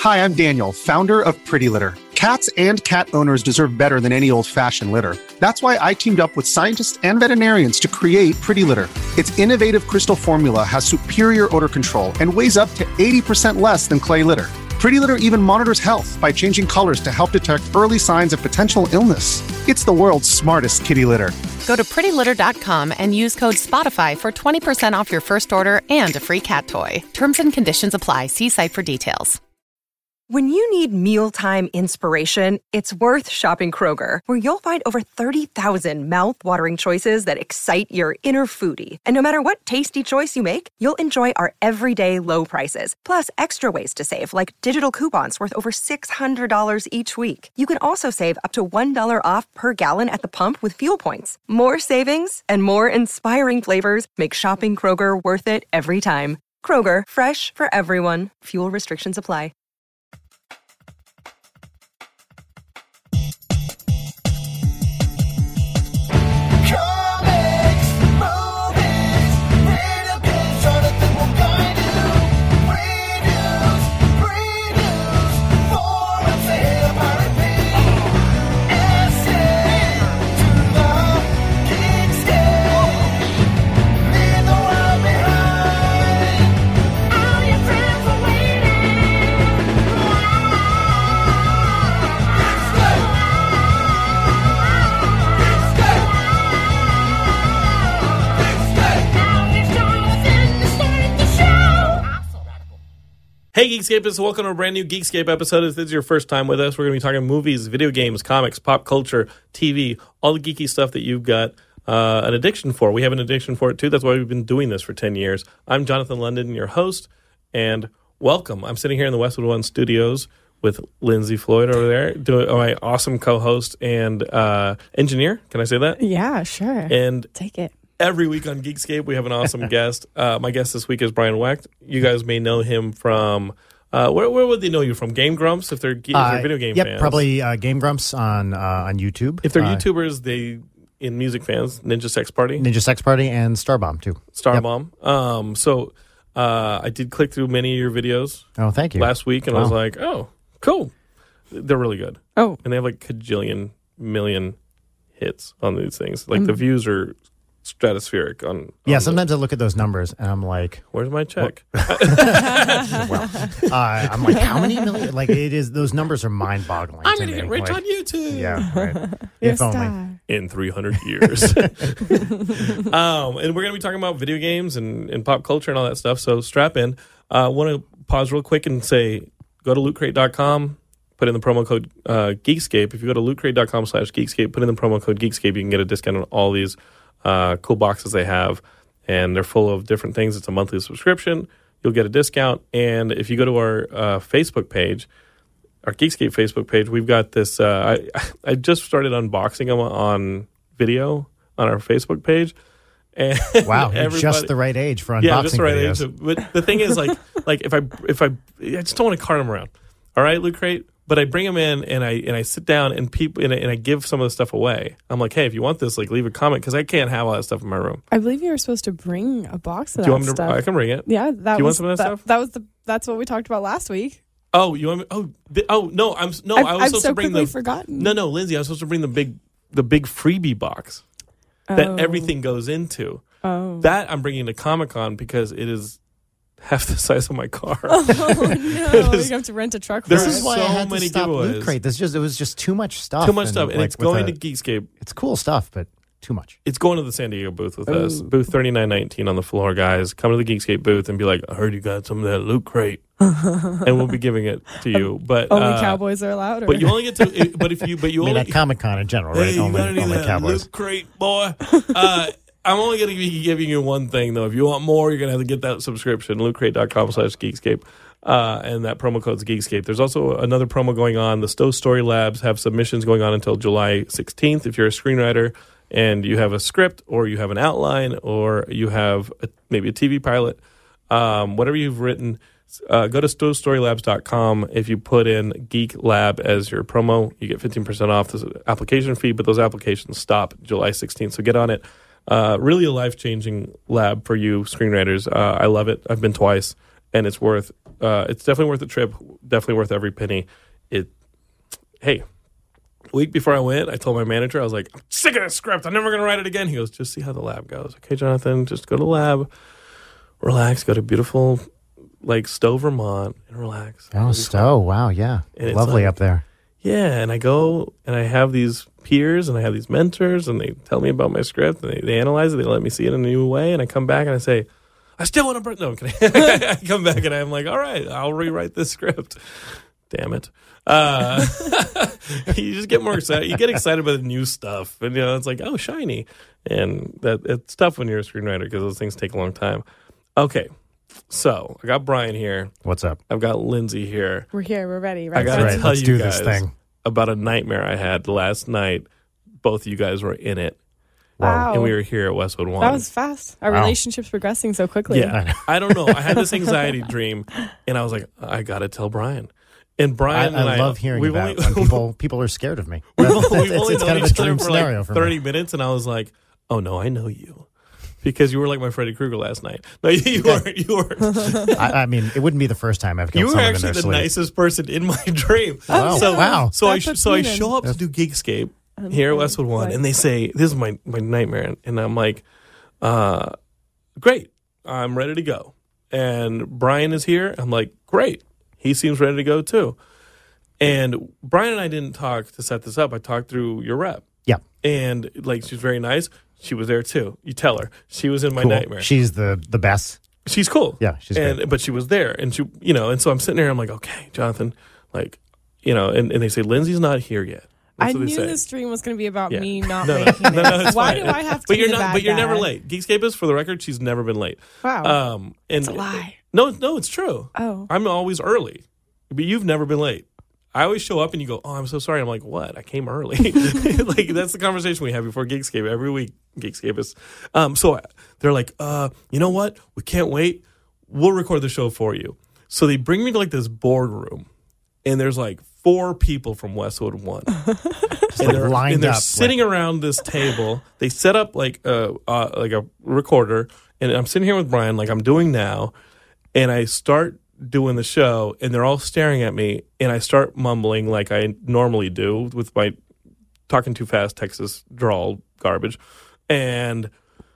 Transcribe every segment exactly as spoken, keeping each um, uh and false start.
Hi, I'm Daniel, founder of Pretty Litter. Cats and cat owners deserve better than any old-fashioned litter. That's why I teamed up with scientists and veterinarians to create Pretty Litter. Its innovative crystal formula has superior odor control and weighs up to eighty percent less than clay litter. Pretty Litter even monitors health by changing colors to help detect early signs of potential illness. It's the world's smartest kitty litter. Go to pretty litter dot com and use code SPOTIFY for twenty percent off your first order and a free cat toy. Terms and conditions apply. See site for details. When you need mealtime inspiration, it's worth shopping Kroger, where you'll find over thirty thousand mouth-watering choices that excite your inner foodie. And no matter what tasty choice you make, you'll enjoy our everyday low prices, plus extra ways to save, like digital coupons worth over six hundred dollars each week. You can also save up to one dollar off per gallon at the pump with fuel points. More savings and more inspiring flavors make shopping Kroger worth it every time. Kroger, fresh for everyone. Fuel restrictions apply. Hey Geekscapists, welcome to a brand new Geekscape episode. If this is your first time with us, we're going to be talking movies, video games, comics, pop culture, T V, all the geeky stuff that you've got uh, an addiction for. We have an addiction for it too. That's why we've been doing this for ten years. I'm Jonathan London, your host, and welcome. I'm sitting here in the Westwood One studios with Lindsay Floyd over there, doing my awesome co-host and uh, engineer. Can I say that? Yeah, sure. And take it. Every week on Geekscape, we have an awesome guest. Uh, my guest this week is Brian Wecht. You guys may know him from, uh, where, where would they know you from? Game Grumps, if they're, if they're uh, video game yep, fans. probably uh, Game Grumps on uh, on YouTube. If they're uh, YouTubers, they, in music fans, Ninja Sex Party. Ninja Sex Party and Starbomb, too. Starbomb. Yep. Um, so uh, I did click through many of your videos. Oh, thank you. Last week, and wow. I was like, oh, cool. They're really good. Oh. And they have like cajillion million hits on these things. Like Mm. the views are stratospheric on, on yeah the, sometimes I look at those numbers and I'm like, where's my check? well uh, I'm like, how many million? Like, it is, those numbers are mind-boggling. I'm to gonna me. get rich like, on YouTube. Yeah, right. Yes, If only. In three hundred years. um, and we're going to be talking about video games and, and pop culture and all that stuff, so strap in. I uh, want to pause real quick and say, go to loot crate dot com, put in the promo code uh, Geekscape. If you go to loot crate dot com slash Geekscape, put in the promo code Geekscape, you can get a discount on all these uh, cool boxes they have, and they're full of different things. It's a monthly subscription. You'll get a discount, and if you go to our uh, Facebook page, our Geekscape Facebook page, we've got this. Uh, I I just started unboxing them on video on our Facebook page. And wow, you're just the right age for unboxing yeah, just the right videos. age. But the thing is, like, like if I if I I just don't want to cart them around. All right, Loot Crate. But I bring them in and I and I sit down and people and I, and I give some of the stuff away. I'm like, hey, if you want this, like, leave a comment because I can't have all that stuff in my room. I believe you were supposed to bring a box of Do you that want me to? stuff. I can bring it. Yeah, that Do you want was some of that, that, stuff? that was the that's what we talked about last week. Oh, you want me? Oh, the, oh no, I'm no. I've, I was I've supposed so to bring quickly the. forgotten. No, no, Lindsay, I was supposed to bring the big the big freebie box that Oh. everything goes into. Oh, That I'm bringing to Comic-Con because it is half the size of my car. oh no! It is- You have to rent a truck for This This it. is why so I had many to stop giveaways. Loot Crate. This just it was just too much stuff. Too much and, stuff, and like, it's with going a- to Geekscape. It's cool stuff, but too much. It's going to the San Diego booth with us. Ooh. Booth thirty-nine nineteen on the floor, guys. Come to the Geekscape booth and be like, I heard you got some of that Loot Crate. And we'll be giving it to you. But Only uh, cowboys are allowed. Or? But you only get to. But if you. But you I mean, only. at Comic Con in general, right? Hey, you only got any of only that Cowboys. Loot Crate, boy? Uh, I'm only going to be giving you one thing, though. If you want more, you're going to have to get that subscription, loot crate dot com slash Geekscape. Uh, and that promo code's Geekscape. There's also another promo going on. The Stowe Story Labs have submissions going on until July sixteenth. If you're a screenwriter and you have a script or you have an outline or you have a, maybe a T V pilot, um, whatever you've written, uh, go to stowe story labs dot com. If you put in Geek Lab as your promo, you get fifteen percent off the application fee, but those applications stop July sixteenth, so get on it. Uh, really a life-changing lab for you screenwriters. Uh, I love it. I've been twice, and it's worth uh, it's definitely worth the trip. Definitely worth every penny. It. Hey, a week before I went, I told my manager, I was like, I'm sick of this script. I'm never going to write it again. He goes, just see how the lab goes. Okay, Jonathan, just go to the lab, relax, go to beautiful, like, Stowe, Vermont, and relax. Oh, Stowe. Wow, yeah. And it's Lovely like- up there. Yeah, and I go and I have these peers and I have these mentors and they tell me about my script and they, they analyze it, they let me see it in a new way, and I come back and I say, I still want to burn. No, I'm kidding. I come back and I'm like, all right, I'll rewrite this script. Damn it. Uh, you just get more excited. You get excited about the new stuff. And, you know, it's like, oh, shiny. And that it's tough when you're a screenwriter because those things take a long time. Okay. So I got Brian here. What's up? I've got Lindsay here. We're here. We're ready. I Right. got to right, tell let's you do guys this thing. about a nightmare I had last night. Both of you guys were in it. Wow. And we were here at Westwood One. That was fast. Our Wow. relationship's progressing so quickly. Yeah. I don't know. I had this anxiety dream, and I was like, I got to tell Brian. And I, Brian and I I love hearing we've about only, when people people are scared of me. we've That's- only, we've it's only it's known kind of a each other dream for scenario like for thirty me. minutes, and I was like, oh, no, I know you. Because you were like my Freddy Krueger last night. No, you, you weren't. You weren't. I, I mean, it wouldn't be the first time I've killed You were someone in actually their the sleep. nicest person in my dream. Wow. So, Wow. So I That's what's so I needed. show up to do Geekscape here at Westwood One, and they say, "This is my my nightmare," and I'm like, uh, "Great, I'm ready to go." And Brian is here. I'm like, "Great, he seems ready to go too." And Brian and I didn't talk to set this up. I talked through your rep, Yeah. and like she's very nice. She was there too. You tell her she was in my Cool. nightmare. She's the the best. She's cool. Yeah, she's and great. but she was there, and she, you know, and so I'm sitting there. I'm like, okay, Jonathan, like, you know, and, and they say Lindsay's not here yet. That's I what they knew say. this dream was going to be about Yeah. me not No, no, making no, it. no, it's Why fine. do I have to But be you're the not. bad But you're never guy? late. Geekscape for the record. She's never been late. Wow. Um, and It's a lie. No, no, it's true. Oh. I'm always early, but you've never been late. I always show up and you go, "Oh, I'm so sorry." I'm like, "What? I came early." Like that's the conversation we have before Geekscape every week. Geekscape is. Um, so they're like, "Uh, you know what? We can't wait. We'll record the show for you." So they bring me to like this boardroom, and there's like four people from Westwood One, and like they're, lined and they're up, sitting around this table. They set up like a uh, like a recorder, and I'm sitting here with Brian, like I'm doing now, and I start doing the show, and they're all staring at me, and I start mumbling like I normally do with my talking too fast Texas drawl garbage, and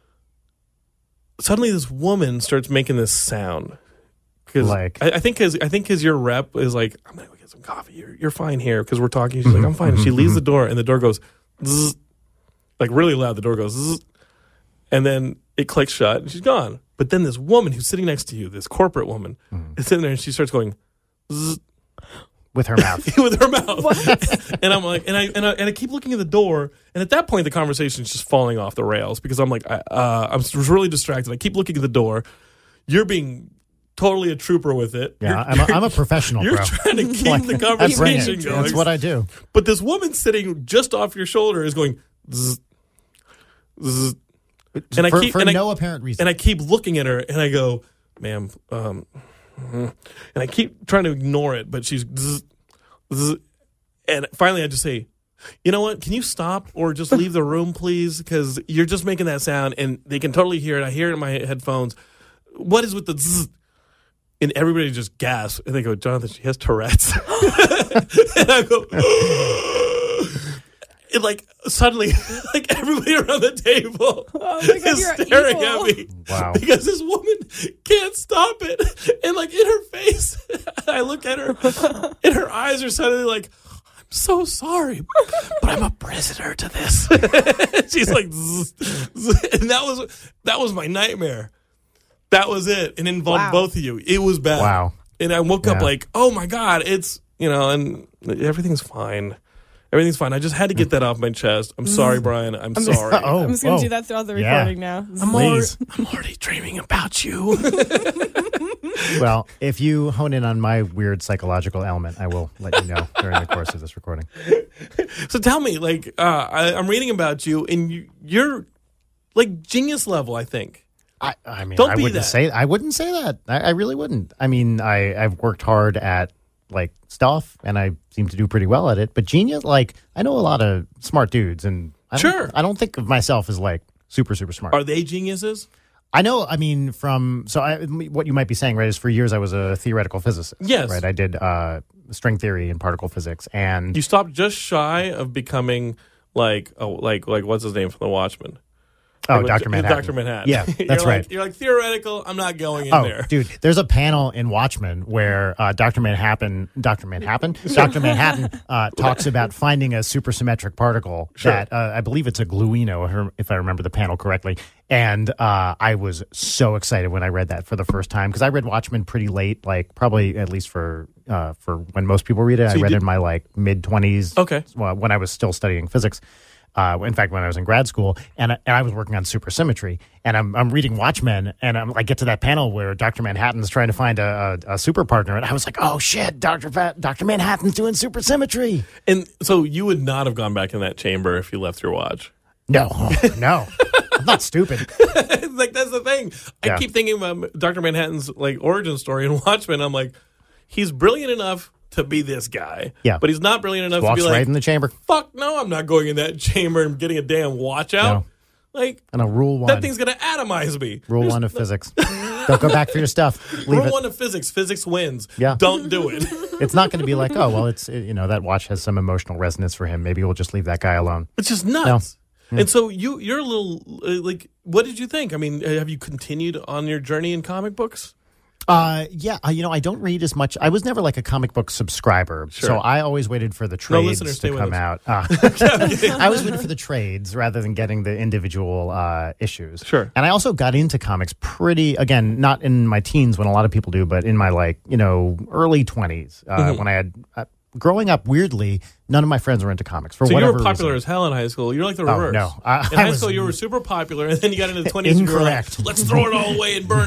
suddenly this woman starts making this sound. Because Like- I, I think because I think because your rep is like, I'm gonna go get some coffee. You're you're fine here because we're talking. She's like, I'm fine. She leaves the door, and the door goes, zzz, like really loud. The door goes, zzz, and then it clicks shut, and she's gone. But then this woman who's sitting next to you, this corporate woman, is sitting there, and she starts going, zzz, with her mouth. with her mouth. And I'm like, and I, and I and I keep looking at the door, and at that point the conversation's just falling off the rails because I'm like, I, uh, I'm s- really distracted. I keep looking at the door. You're being totally a trooper with it. Yeah, You're, I'm a, I'm a professional, you're bro. trying to keep Like, the I bring conversation it. going. That's what I do. But this woman sitting just off your shoulder is going, zzz, zzz, and I for keep for and I- no apparent reason. and I keep looking at her, and I go, "Ma'am," um, mhm. and I keep trying to ignore it, but she's, zzz, zzz, and finally I just say, "You know what? Can you stop or just leave the room, please? Because you're just making that sound, and they can totally hear it. I hear it in my headphones. What is with the zzz?" And everybody just gasps, and they go, "Jonathan, she has Tourette's." And I go, and like suddenly, like everybody around the table Oh my God, is you're staring evil. at me. Wow. Because this woman can't stop it. And like in her face, I look at her, and her eyes are suddenly like, "I'm so sorry, but I'm a prisoner to this." She's like, zzz, zzz. And that was that was my nightmare. That was it. And it involved Wow. both of you. It was bad. Wow. And I woke up Yeah. like, "Oh my God, it's," you know, and everything's fine. Everything's fine. I just had to get that off my chest. I'm sorry, Brian. I'm, I'm just- sorry. Oh, I'm just going whoa. to do that throughout the Yeah. recording now. I'm, already, Please. I'm already dreaming about you. Well, if you hone in on my weird psychological element, I will let you know during the course of this recording. So tell me, like, uh, I, I'm reading about you, and you, you're like genius level, I think. I, I mean, Don't I be wouldn't that. say I wouldn't say that. I, I really wouldn't. I mean, I I've worked hard at like stuff, and I seem to do pretty well at it. But genius, like, I know a lot of smart dudes, and I don't, Sure. I don't think of myself as like super super smart. Are they geniuses? I know, I mean, from, so I, what you might be saying, right, is for years I was a theoretical physicist. Yes. Right, I did uh, string theory and particle physics, and... You stopped just shy of becoming like, oh, like, like what's his name from The Watchmen? Oh, Like, Doctor Manhattan. Doctor Manhattan. Yeah, You're that's like- right. You're like, theoretical, I'm not going in Oh, there. dude, there's a panel in Watchmen where uh, Doctor Manhattan, Doctor Manhattan, Doctor Manhattan uh, talks about finding a supersymmetric particle Sure. that uh, I believe it's a gluino, if I remember the panel correctly. And uh, I was so excited when I read that for the first time because I read Watchmen pretty late, like probably at least for uh, for when most people read it. So I you read did- it in my like mid twenties. Okay. Well, when I was still studying physics. Uh, in fact, when I was in grad school, and I, and I was working on supersymmetry, and I'm I'm reading Watchmen, and I'm, I get to that panel where Doctor Manhattan's trying to find a, a, a super partner, and I was like, oh shit, Doctor Va- Doctor Manhattan's doing supersymmetry. And so you would not have gone back in that chamber if you left your watch. No, no, I'm not stupid. Like, that's the thing. I Yeah. keep thinking about Doctor Manhattan's like origin story in Watchmen. I'm like, he's brilliant enough to be this guy. Yeah. But he's not brilliant enough to Walks be like, right in the chamber. fuck no, I'm not going in that chamber and getting a damn watch out. Like, And a rule one. that thing's going to atomize me. Rule There's one of physics. Don't go back for your stuff. Leave Rule it. one of physics. Physics wins. Yeah. Don't do it. It's not going to be like, oh, well, it's, it, you know, that watch has some emotional resonance for him. Maybe we'll just leave that guy alone. It's just nuts. And so you, you're a little, uh, like, what did you think? I mean, uh, have you continued on your journey in comic books? Uh, yeah, uh, you know, I don't read as much. I was never like a comic book subscriber, Sure. so I always waited for the trades listeners, stay to with come us. out. Uh, I was waiting for the trades rather than getting the individual uh, issues. Sure. And I also got into comics pretty, again, not in my teens when a lot of people do, but in my like, you know, early twenties uh, Mm-hmm. when I had. Uh, Growing up, weirdly, none of my friends were into comics for So you whatever were popular reason. as hell in high school. You're like the Oh, reverse. no. I- in I high was- school, you were super popular, and then you got into the twenties. And you were like, Incorrect. let's throw it all away and burn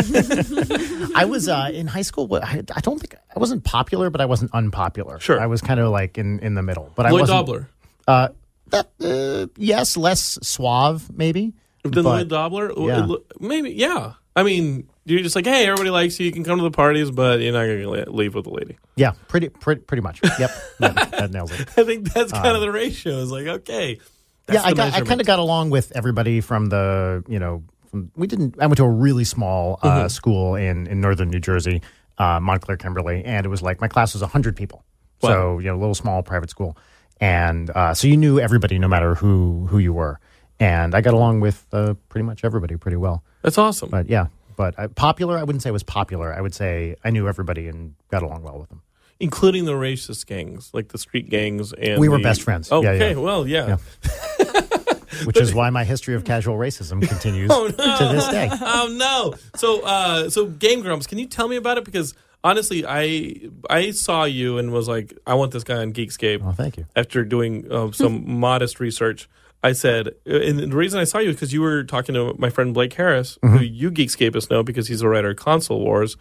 it. I was uh, in high school. but I, I don't think I wasn't popular, but I wasn't unpopular. Sure. I was kind of like in, in the middle. But I Lloyd wasn't. Dobler. Uh, that, uh, yes, less suave, maybe. Then but- Lloyd Dobler? yeah. Maybe, yeah. I mean, you're just like, hey, everybody likes you. You can come to the parties, but you're not going to leave with the lady. Yeah, pretty, pretty, pretty much. Yep, that, that nails it. I think that's kind of the ratio. It's like, okay. That's yeah, I the got, I measurement. kind of got along with everybody from the, you know, from, we didn't. I went to a really small uh, Mm-hmm. school in in northern New Jersey, uh, Montclair, Kimberly, and it was like my class was a hundred people. Wow. So you know, a little small private school, and uh, so you knew everybody no matter who who you were, and I got along with uh, pretty much everybody pretty well. That's awesome. But yeah, but uh, popular, I wouldn't say I was popular. I would say I knew everybody and got along well with them. Including the racist gangs, like the street gangs. And We were the- best friends. Oh, Yeah, okay, yeah. well, yeah. Yeah. Which is why my history of casual racism continues Oh, no. to this day. Oh no! So, uh, so Game Grumps, can you tell me about it? Because honestly, I I saw you and was like, I want this guy on Geekscape. Oh, thank you. After doing uh, some modest research, I said, and the reason I saw you is because you were talking to my friend Blake Harris, Mm-hmm. who you Geekscapists know because he's a writer of Console Wars.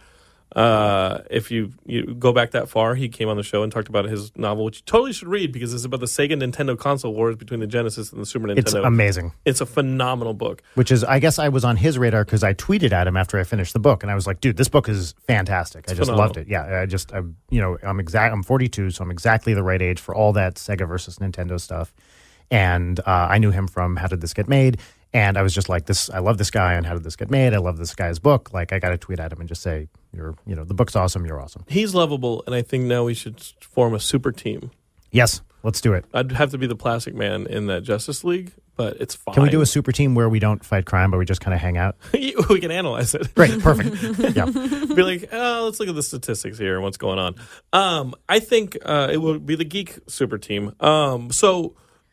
Uh, if you, you go back that far, he came on the show and talked about his novel, which you totally should read because it's about the Sega Nintendo console wars between the Genesis and the Super Nintendo. It's amazing. It's a phenomenal book. Which is, I guess I was on his radar because I tweeted at him after I finished the book, and I was like, "Dude, this book is fantastic. I just phenomenal. loved it. Yeah, I just, I, you know, I'm exact. I'm forty-two, so I'm exactly the right age for all that Sega versus Nintendo stuff." And uh, I knew him from How Did This Get Made, and I was just like, "This, I love this guy, and How Did This Get Made? I love this guy's book. Like, I got to tweet at him and just say, you're, you know, the book's awesome. You're awesome. He's lovable, and I think now we should form a super team. Yes, let's do it. I'd have to be the Plastic Man in that Justice League, but it's fine. Can we do a super team where we don't fight crime, but we just kind of hang out? we can analyze it. Great, perfect. Yeah. Be like, oh, let's look at the statistics here and what's going on. Um, I think uh, it will be the Geek Super Team. Um, so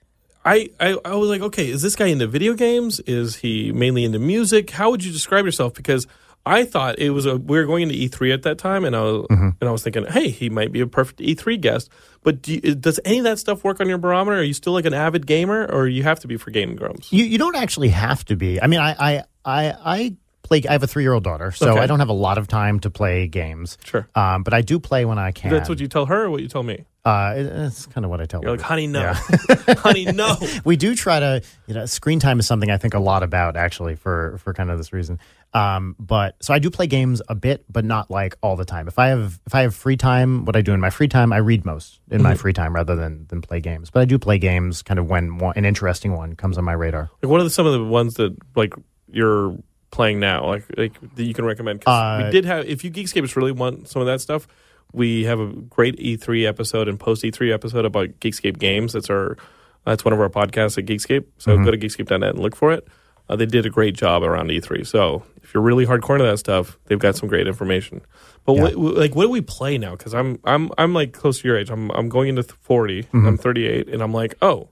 I, I I was like, okay, is this guy into video games? Is he mainly into music? How would you describe yourself? Because I thought it was a we were going into E three at that time, and I was Mm-hmm. and I was thinking, hey, he might be a perfect E three guest. But do you, does any of that stuff work on your barometer? Are you still like an avid gamer, or you have to be for Game Grumps? You you don't actually have to be. I mean, I I I, I play. I have a three year old daughter, so Okay. I don't have a lot of time to play games. Sure. Um, but I do play when I can. That's what you tell her, or what you tell me? Uh, it- it's kind of what I tell. You're like, her. honey, no, Yeah. honey, no. We do try to, you know, screen time is something I think a lot about actually for for kind of this reason. Um, but so I do play games a bit, but not like all the time. If I have if I have free time, what I do in my free time, I read most in Mm-hmm. my free time rather than than play games. But I do play games kind of when one, an interesting one comes on my radar. Like, what are the, some of the ones that like you're playing now, like like that you can recommend? 'Cause Uh, we did have, if you Geekscapists really want some of that stuff, we have a great E three episode and post E three episode about Geekscape games. That's our that's one of our podcasts at Geekscape. So Mm-hmm. go to geekscape dot net and look for it. Uh, they did a great job around E three. So if you're really hardcore into that stuff, they've got some great information. But Yeah. what, what- like, what do we play now? Because I'm I'm I'm like close to your age. I'm I'm going into forty. Mm-hmm. I'm thirty-eight, and I'm like, oh,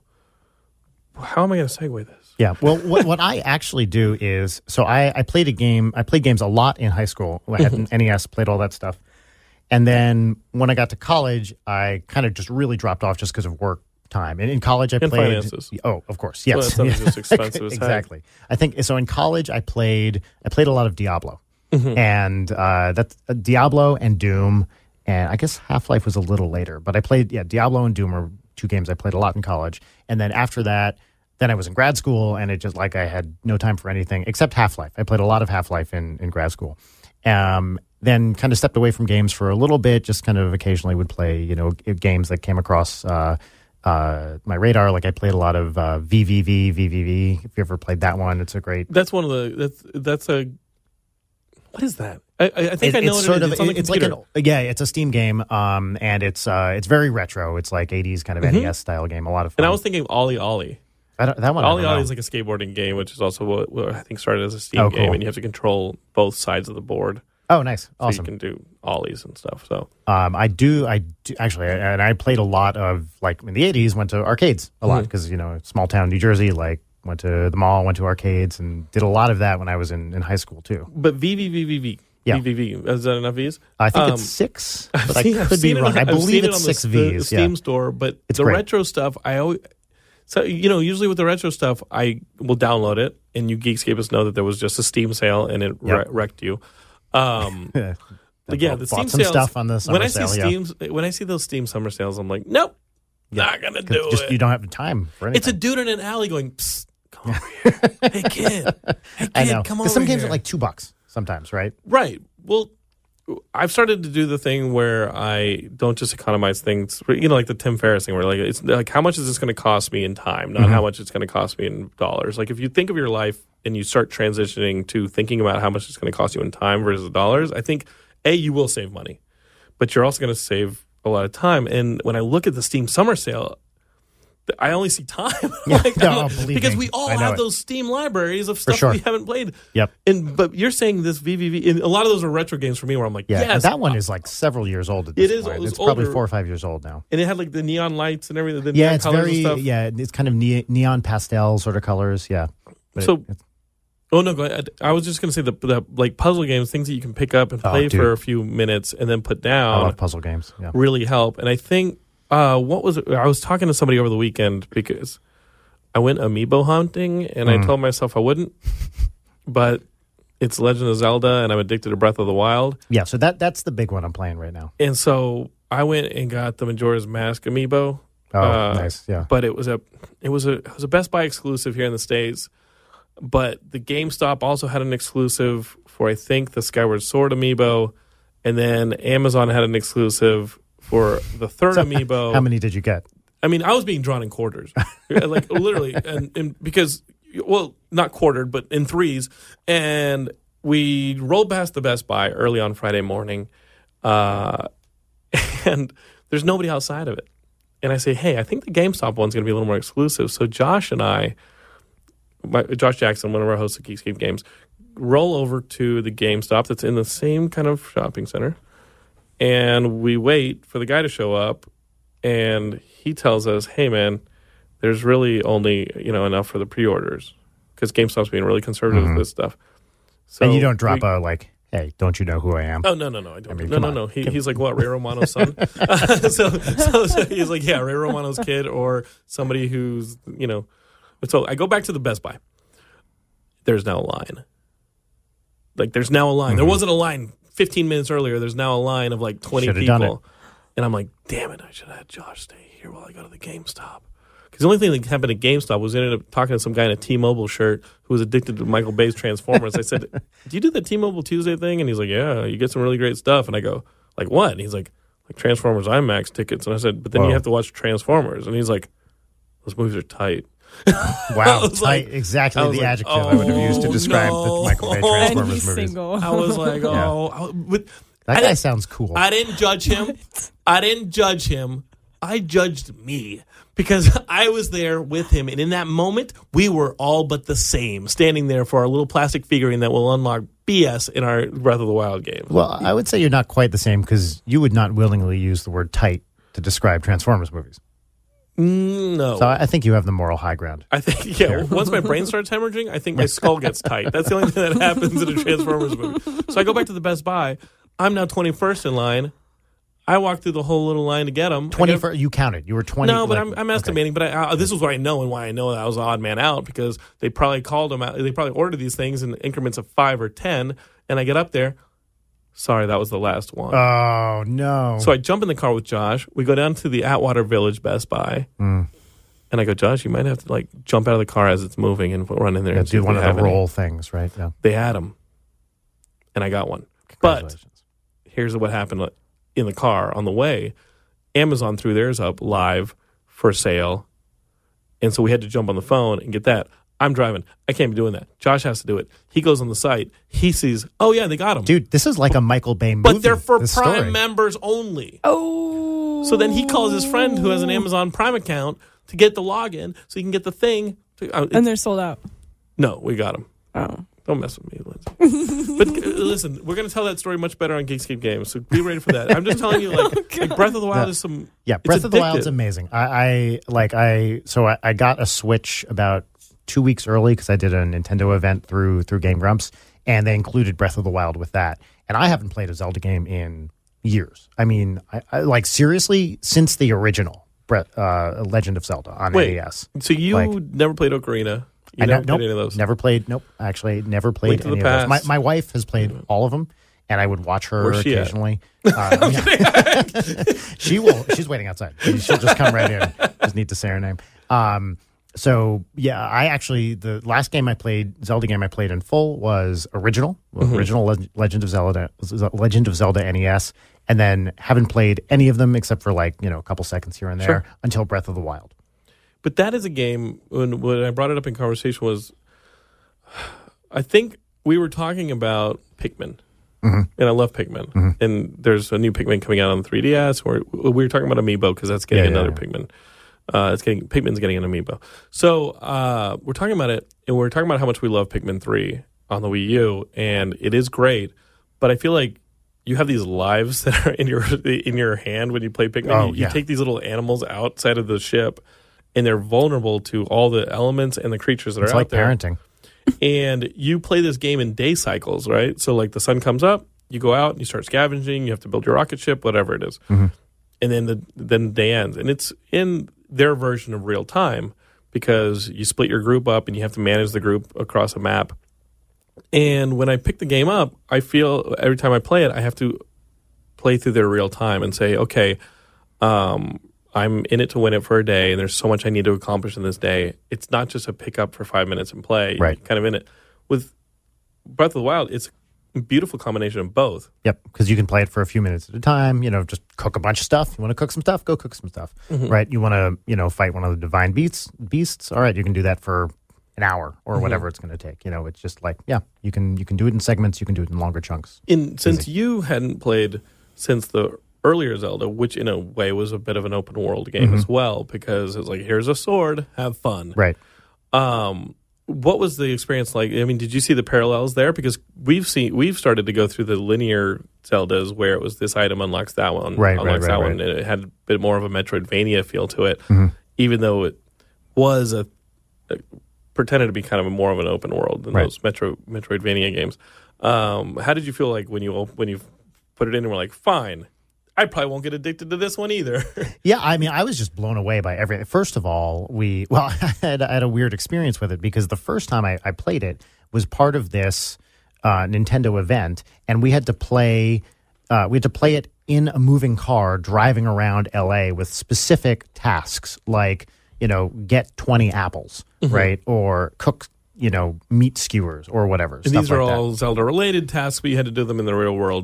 how am I going to segue this? Yeah. Well, what, what I actually do is, so I, I played a game, I played games a lot in high school. I had an N E S, played all that stuff. And then when I got to college, I kind of just really dropped off just because of work time. And in college, I And played. finances. Oh, of course. Well, Yes. that sounds just expensive as heck. Exactly. I think so. In college, I played, I played a lot of Diablo. Mm-hmm. And uh, that's uh, Diablo and Doom. And I guess Half-Life was a little later. But I played, yeah, Diablo and Doom are two games I played a lot in college. And then after that, then I was in grad school, and it just like I had no time for anything except Half-Life. I played a lot of Half-Life in, in grad school. Um, then kind of stepped away from games for a little bit, just kind of occasionally would play, you know, g- games that came across uh, uh, my radar. Like I played a lot of uh, V V V, V V V. If you ever played that one, it's a great... That's one of the that's that's a what is that? I, I I think It- I know it's what sort it is. of It's on the it's like computer. an yeah, it's a Steam game, um, and it's uh, it's very retro. It's like eighties kind of N E S style game. A lot of fun. and I was thinking Ollie Ollie. I don't, that one. I Ollie don't Ollie know. is like a skateboarding game, which is also what, what I think started as a Steam Oh, game, cool. and you have to control both sides of the board. Oh, nice, So awesome. you can do ollies and stuff. So Um, I do, I do, actually, and I played a lot of, like, in the eighties, went to arcades a Mm-hmm. lot, because, you know, small town New Jersey, like, went to the mall, went to arcades, and did a lot of that when I was in, in high school, too. But V V V V V. Yeah. V V V. Is that enough V's? I think Um, it's six, I've but I seen- I've could be seen it wrong. on- I I've believe seen it it's on the, six the V's, Steam yeah. store, but It's the great. retro stuff, I always. So, you know, usually with the retro stuff, I will download it, and you Geekscapists know that there was just a Steam sale, and it Yep. wre- wrecked you. Um, Yeah. Like, yeah, Bought the Steam some sales. stuff on the summer when I see sale, yeah. Steam's, when I see those Steam summer sales, I'm like, nope, not gonna 'Cause do just, it. You don't have the time for anything. It's a dude in an alley going, Psst, come over here, hey kid, hey I kid, know. come 'Cause over some games here. are like two bucks sometimes, right? Right. Well, I've started to do the thing where I don't just economize things. You know, like the Tim Ferriss thing, where like it's like, how much is this going to cost me in time, not how much it's going to cost me in dollars. Like if you think of your life and you start transitioning to thinking about how much it's going to cost you in time versus dollars, I think A, you will save money, but you're also going to save a lot of time. And when I look at the Steam Summer Sale, I only see time. like, No, I'm like- believe because me. we all I know have it. those Steam libraries of stuff sure. we haven't played. Yep. And but you're saying this V V V, and a lot of those are retro games for me, where I'm like, Yeah, yes, and that one is like several years old at this It is- point. it was It's probably older. four or five years old now. and it had like the neon lights and everything. The Yeah, neon it's colors very and stuff. yeah, it's kind of ne- neon pastel sort of colors. Yeah. But So- it- it's- Oh no, go ahead. I was just gonna say the, the like puzzle games, things that you can pick up and Oh, play dude. for a few minutes and then put I down, love puzzle games. Yeah. really help. And I think uh, what was it? I was talking to somebody over the weekend because I went amiibo hunting, and Mm. I told myself I wouldn't, but it's Legend of Zelda, and I'm addicted to Breath of the Wild. Yeah, so that that's the big one I'm playing right now. And so I went and got the Majora's Mask amiibo. Oh, Uh, nice. Yeah. But it was a it was a it was a Best Buy exclusive here in the States. But the GameStop also had an exclusive for I think the Skyward Sword amiibo, and then Amazon had an exclusive for the third amiibo. How many did you get? I mean, I was being drawn in quarters, like literally, and, and because well, not quartered, but in threes. And we rolled past the Best Buy early on Friday morning, uh, and there's nobody outside of it. And I say, hey, I think the GameStop one's going to be a little more exclusive. So Josh and I, my, Josh Jackson, one of our hosts of Geekscape Games, roll over to the GameStop that's in the same kind of shopping center, and we wait for the guy to show up, and he tells us, hey, man, there's really only, you know, enough for the pre-orders, because GameStop's being really conservative with this stuff. So And you don't drop we- a like, hey, don't you know who I am? Oh no no no I don't. mean, no come no on. no. He, he's like what, Ray Romano's son. so, so so he's like, yeah, Ray Romano's kid, or somebody who's, you know. So I go back to the Best Buy. There's now a line. Like there's now a line. Mm-hmm. There wasn't a line fifteen minutes earlier. There's now a line of like twenty Should've done people, and I'm like, damn it! I should have had Josh stay here while I go to the GameStop. Because the only thing that happened at GameStop was I ended up talking to some guy in a T-Mobile shirt who was addicted to Michael Bay's Transformers. I said, do you do the T-Mobile Tuesday thing? And he's like, yeah, you get some really great stuff. And I go, like what? And he's like, like Transformers IMAX tickets. And I said, but then Whoa. you have to watch Transformers. And he's like, those movies are tight. Wow, was like- tight, exactly I was the like, adjective I would have used to oh, describe no. the Michael Bay And Transformers he's movies. single. I was like, oh, I- but That I guy didn't- sounds cool. I didn't judge him. I didn't judge him. I judged me because I was there with him. And in that moment, we were all but the same, standing there for our little plastic figurine that will unlock B S in our Breath of the Wild game. Well, I would say you're not quite the same because you would not willingly use the word tight to describe Transformers movies. Mm, no. So I I think you have the moral high ground. I think, yeah, once my brain starts hemorrhaging, I think my skull gets tight. That's the only thing that happens in a Transformers movie. So I go back to the Best Buy. I'm now twenty-first in line. I walked through the whole little line to get them. twenty for, you counted. You were twenty. No, but like- I'm, I'm okay. estimating. But I, uh, this is what I know and why I know that I was an odd man out because they probably called them out. They probably ordered these things in increments of five or ten. And I get up there. Sorry, that was the last one. Oh, no. So I jump in the car with Josh. We go down to the Atwater Village Best Buy. Mm. And I go, Josh, you might have to like jump out of the car as it's moving and run in there. Yeah, and see do if one they of have the any. roll things, right? Yeah. They had them. And I got one. But Congratulations. here's what happened in the car on the way. Amazon threw theirs up live for sale. And so we had to jump on the phone and get that. I'm driving. I can't be doing that. Josh has to do it. He goes on the site. He sees, oh, yeah, they got them. Dude, this is like a Michael Bay movie. But they're for this Prime story. members only. Oh. So then he calls his friend who has an Amazon Prime account to get the login so he can get the thing. To, uh, And they're sold out. no, we got them. Oh. Don't mess with me, Lindsay. But uh, listen, we're going to tell that story much better on Geekscape Games, so be ready for that. I'm just telling you, like, like Breath of the Wild Yeah. is some. Yeah, it's Breath of the Wild's addictive. amazing. I, I like I so I, I got a Switch about two weeks early because I did a Nintendo event through through Game Grumps, and they included Breath of the Wild with that. And I haven't played a Zelda game in years. I mean, I, I like seriously since the original Breath, uh, Legend of Zelda on Wait, N E S. So you Like- never played Ocarina? You I never ne- played nope, any of those? Never played. Nope, actually, never played Link to the any of those. My, Past. my wife has played all of them, and I would watch her Where's she at? occasionally. Uh, yeah. she will. She's waiting outside. She'll just come right in. Just need to say her name. Um, so yeah, I actually the last game I played, Zelda game I played in full was original, Mm-hmm. original Leg- Legend of Zelda, Legend of Zelda N E S, and then haven't played any of them except for like you know a couple seconds here and there Sure. until Breath of the Wild. But that is a game, when, when I brought it up in conversation was, I think we were talking about Pikmin. Mm-hmm. And I love Pikmin. And there's a new Pikmin coming out on the three D S. Or we were talking about Amiibo because that's getting Yeah, yeah, another yeah. Pikmin. Uh, it's getting Pikmin's getting an Amiibo. So uh, we're talking about it, and we're talking about how much we love Pikmin three on the Wii U, and it is great. But I feel like you have these lives that are in your in your hand when you play Pikmin. Oh, you, you yeah. take these little animals outside of the ship, and they're vulnerable to all the elements and the creatures that It's are like out there. parenting. And you play this game in day cycles, right? So like the sun comes up, you go out and you start scavenging, you have to build your rocket ship, whatever it is. Mm-hmm. And then the then the day ends. And it's in their version of real time because you split your group up and you have to manage the group across a map. And when I pick the game up, I feel every time I play it, I have to play through their real time and say, okay, um, I'm in it to win it for a day, and there's so much I need to accomplish in this day. It's not just a pick up for five minutes and play. Right. You're kind of in it. With Breath of the Wild, it's a beautiful combination of both. Yep, because you can play it for a few minutes at a time. You know, just cook a bunch of stuff. You want to cook some stuff? Go cook some stuff. Mm-hmm. Right? You want to, you know, fight one of the divine beasts? Beasts? All right, you can do that for an hour or Mm-hmm. whatever it's going to take. You know, it's just like, yeah, you can you can do it in segments. You can do it in longer chunks. In since you hadn't played since the earlier Zelda, which in a way was a bit of an open world game as well, because it's like, here's a sword, have fun. Right. Um, what was the experience like? I mean, did you see the parallels there? Because we've seen we've started to go through the linear Zeldas where it was this item unlocks that one, Right, unlocks right, that right, one, right. and it had a bit more of a Metroidvania feel to it, even though it was a, a pretended to be kind of a more of an open world than Right. those Metro Metroidvania games. Um, how did you feel like when you op- when you put it in and were like, fine, I probably won't get addicted to this one either? Yeah, I mean, I was just blown away by everything. First of all, we well, I had, I had a weird experience with it because the first time I, I played it was part of this uh, Nintendo event, and we had to play. Uh, we had to play it in a moving car driving around L A with specific tasks, like you know, get twenty apples, right, or cook, you know, meat skewers or whatever. And stuff these are like that. all Zelda related tasks, but you had to do them in the real world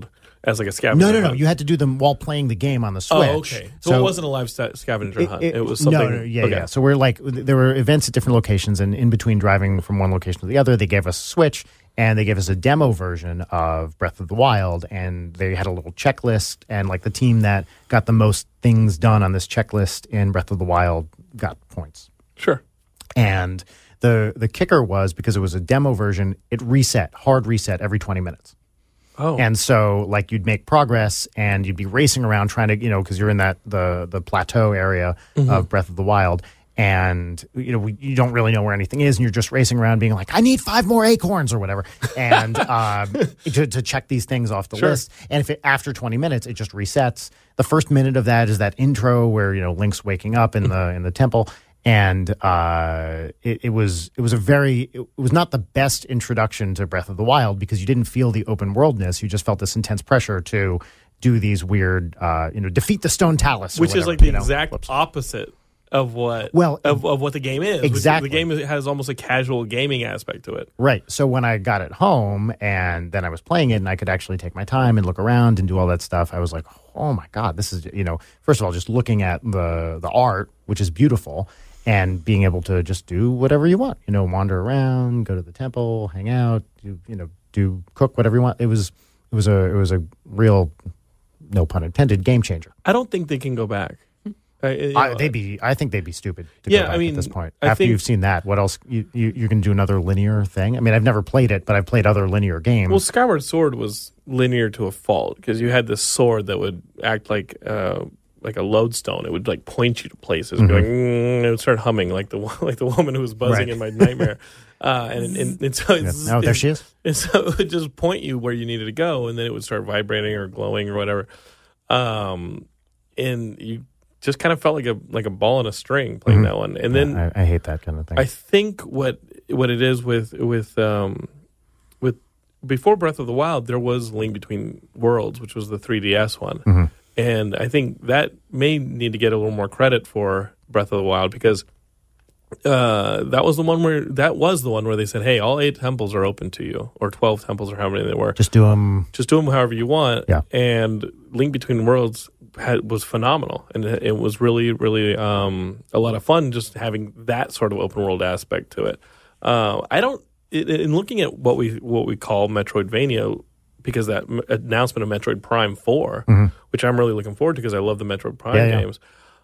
as like a scavenger No, no, no. hunt? You had to do them while playing the game on the Switch. Oh, okay. So, it wasn't a live sta- scavenger hunt. It, was something. No, no, yeah, okay. yeah. So we're like, there were events at different locations, and in between driving from one location to the other, they gave us a Switch, and they gave us a demo version of Breath of the Wild, and they had a little checklist, and like the team that got the most things done on this checklist in Breath of the Wild got points. Sure. And the the kicker was, because it was a demo version, it reset, hard reset every twenty minutes. Oh. And so, like, you'd make progress, and you'd be racing around trying to, you know, because you're in that the the plateau area Mm-hmm. of Breath of the Wild, and you know we, you don't really know where anything is, and you're just racing around, being like, I need five more acorns or whatever, and um, to, to check these things off the Sure. list. And if it, after twenty minutes, it just resets. The first minute of that is that intro where you know Link's waking up in the in the temple. And uh, it, it was it was a very it was not the best introduction to Breath of the Wild, because you didn't feel the open worldness. You just felt this intense pressure to do these weird, uh, you know, defeat the stone talus, or Which is whatever, like the you know? exact Whoops. opposite of what Well, of, of what the game is. Which- exactly. The game has almost a casual gaming aspect to it. Right. So when I got it home and then I was playing it, and I could actually take my time and look around and do all that stuff, I was like, oh my God, this is, you know, first of all, just looking at the the art, which is beautiful, and being able to just do whatever you want, you know, wander around, go to the temple, hang out, do, you know, do cook whatever you want. It was it was a it was a real, no pun intended, game changer. I don't think they can go back. I, you I, know, they'd be I think they'd be stupid to Yeah, go back I mean, at this point. I After think- you've seen that, what else you, you you can do another linear thing? I mean, I've never played it, but I've played other linear games. Well, Skyward Sword was linear to a fault, because you had this sword that would act like uh, like a lodestone. It would like point you to places. Mm-hmm. Be like, mm, it would start humming like the like the woman who was buzzing Right. in my nightmare. Uh, and, and, and so it's, Oh, there it's- she is. And so it would just point you where you needed to go, and then it would start vibrating or glowing or whatever. Um, and you just kind of felt like a like a ball on a string playing that one. And then I, I hate that kind of thing. I think what what it is with with um, with before Breath of the Wild, there was Link Between Worlds, which was the three D S one, Mm-hmm. and I think that may need to get a little more credit for Breath of the Wild, because uh, that was the one where that was the one where they said, "Hey, all eight temples are open to you," or twelve temples, or how many they were. Just do them. Just do them however you want. Yeah. And Link Between Worlds had, was phenomenal, and it, it was really, really um, a lot of fun just having that sort of open world aspect to it. Uh, I don't. In in looking at what we what we call Metroidvania, because that m- announcement of Metroid Prime four, which I'm really looking forward to because I love the Metroid Prime Yeah, yeah. games.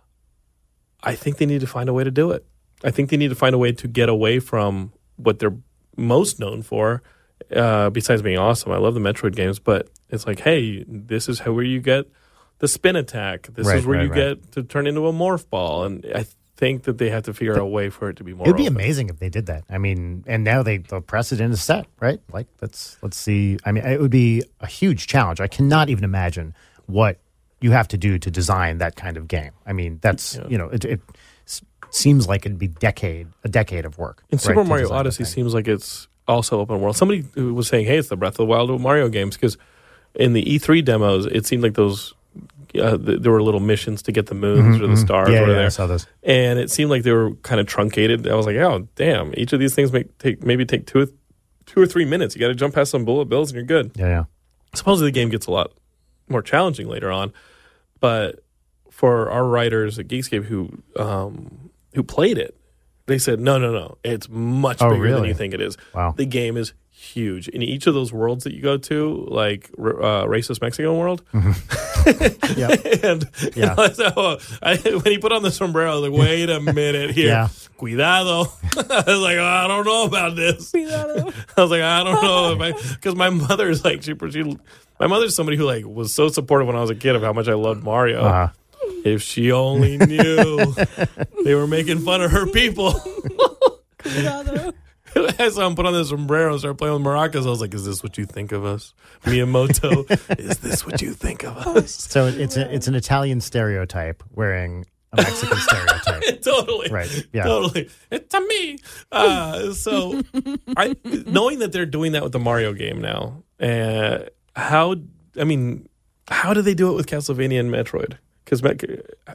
I think they need to find a way to do it. I think they need to find a way to get away from what they're most known for, uh, besides being awesome. I love the Metroid games, but it's like, hey, this is how where you get the spin attack. This Right, is where right, you right. get to turn into a morph ball. And I think that they have to figure out a way for it to be more It'd be open. amazing if they did that. I mean, and now they the precedent is set, right? Like, let's let's see. I mean, it would be a huge challenge. I cannot even imagine what you have to do to design that kind of game. I mean, that's Yeah. you know, it, it s- seems like it'd be decade a decade of work. And right, Super to Mario design that Odyssey thing. seems like it's also open world. Somebody who was saying, hey, it's the Breath of the Wild of Mario games, because in the E three demos, it seemed like those uh, th- there were little missions to get the moons or the stars Mm-hmm, Yeah, were yeah, there. I saw those. And it seemed like they were kind of truncated. I was like, oh, damn, each of these things may take maybe take two or, two or three minutes. You got to jump past some bullet bills and you're good. Yeah, yeah. Supposedly the game gets a lot more challenging later on, but for our writers at Geekscape who um, who played it, they said, no, no, no, it's much Oh, bigger than really? you think it is. Wow. The game is huge. In each of those worlds that you go to, like uh, Racist Mexican world, Yeah. and, Yeah. and so I, when he put on the sombrero, I was like, wait a minute here. Yeah. Cuidado. I was like, oh, I don't know about this. I was like, I don't know if I, because my mother's like, she, she, my mother's somebody who like was so supportive when I was a kid of how much I loved Mario. Uh-huh. If she only knew they were making fun of her people. As I put on the sombrero and started playing with maracas, I was like, is this what you think of us? Miyamoto, is this what you think of us? So it's a, it's an Italian stereotype wearing a Mexican stereotype. Totally. Right, yeah. Totally. It's a me. Uh, so I, knowing that they're doing that with the Mario game now, uh, how, I mean, how do they do it with Castlevania and Metroid? Because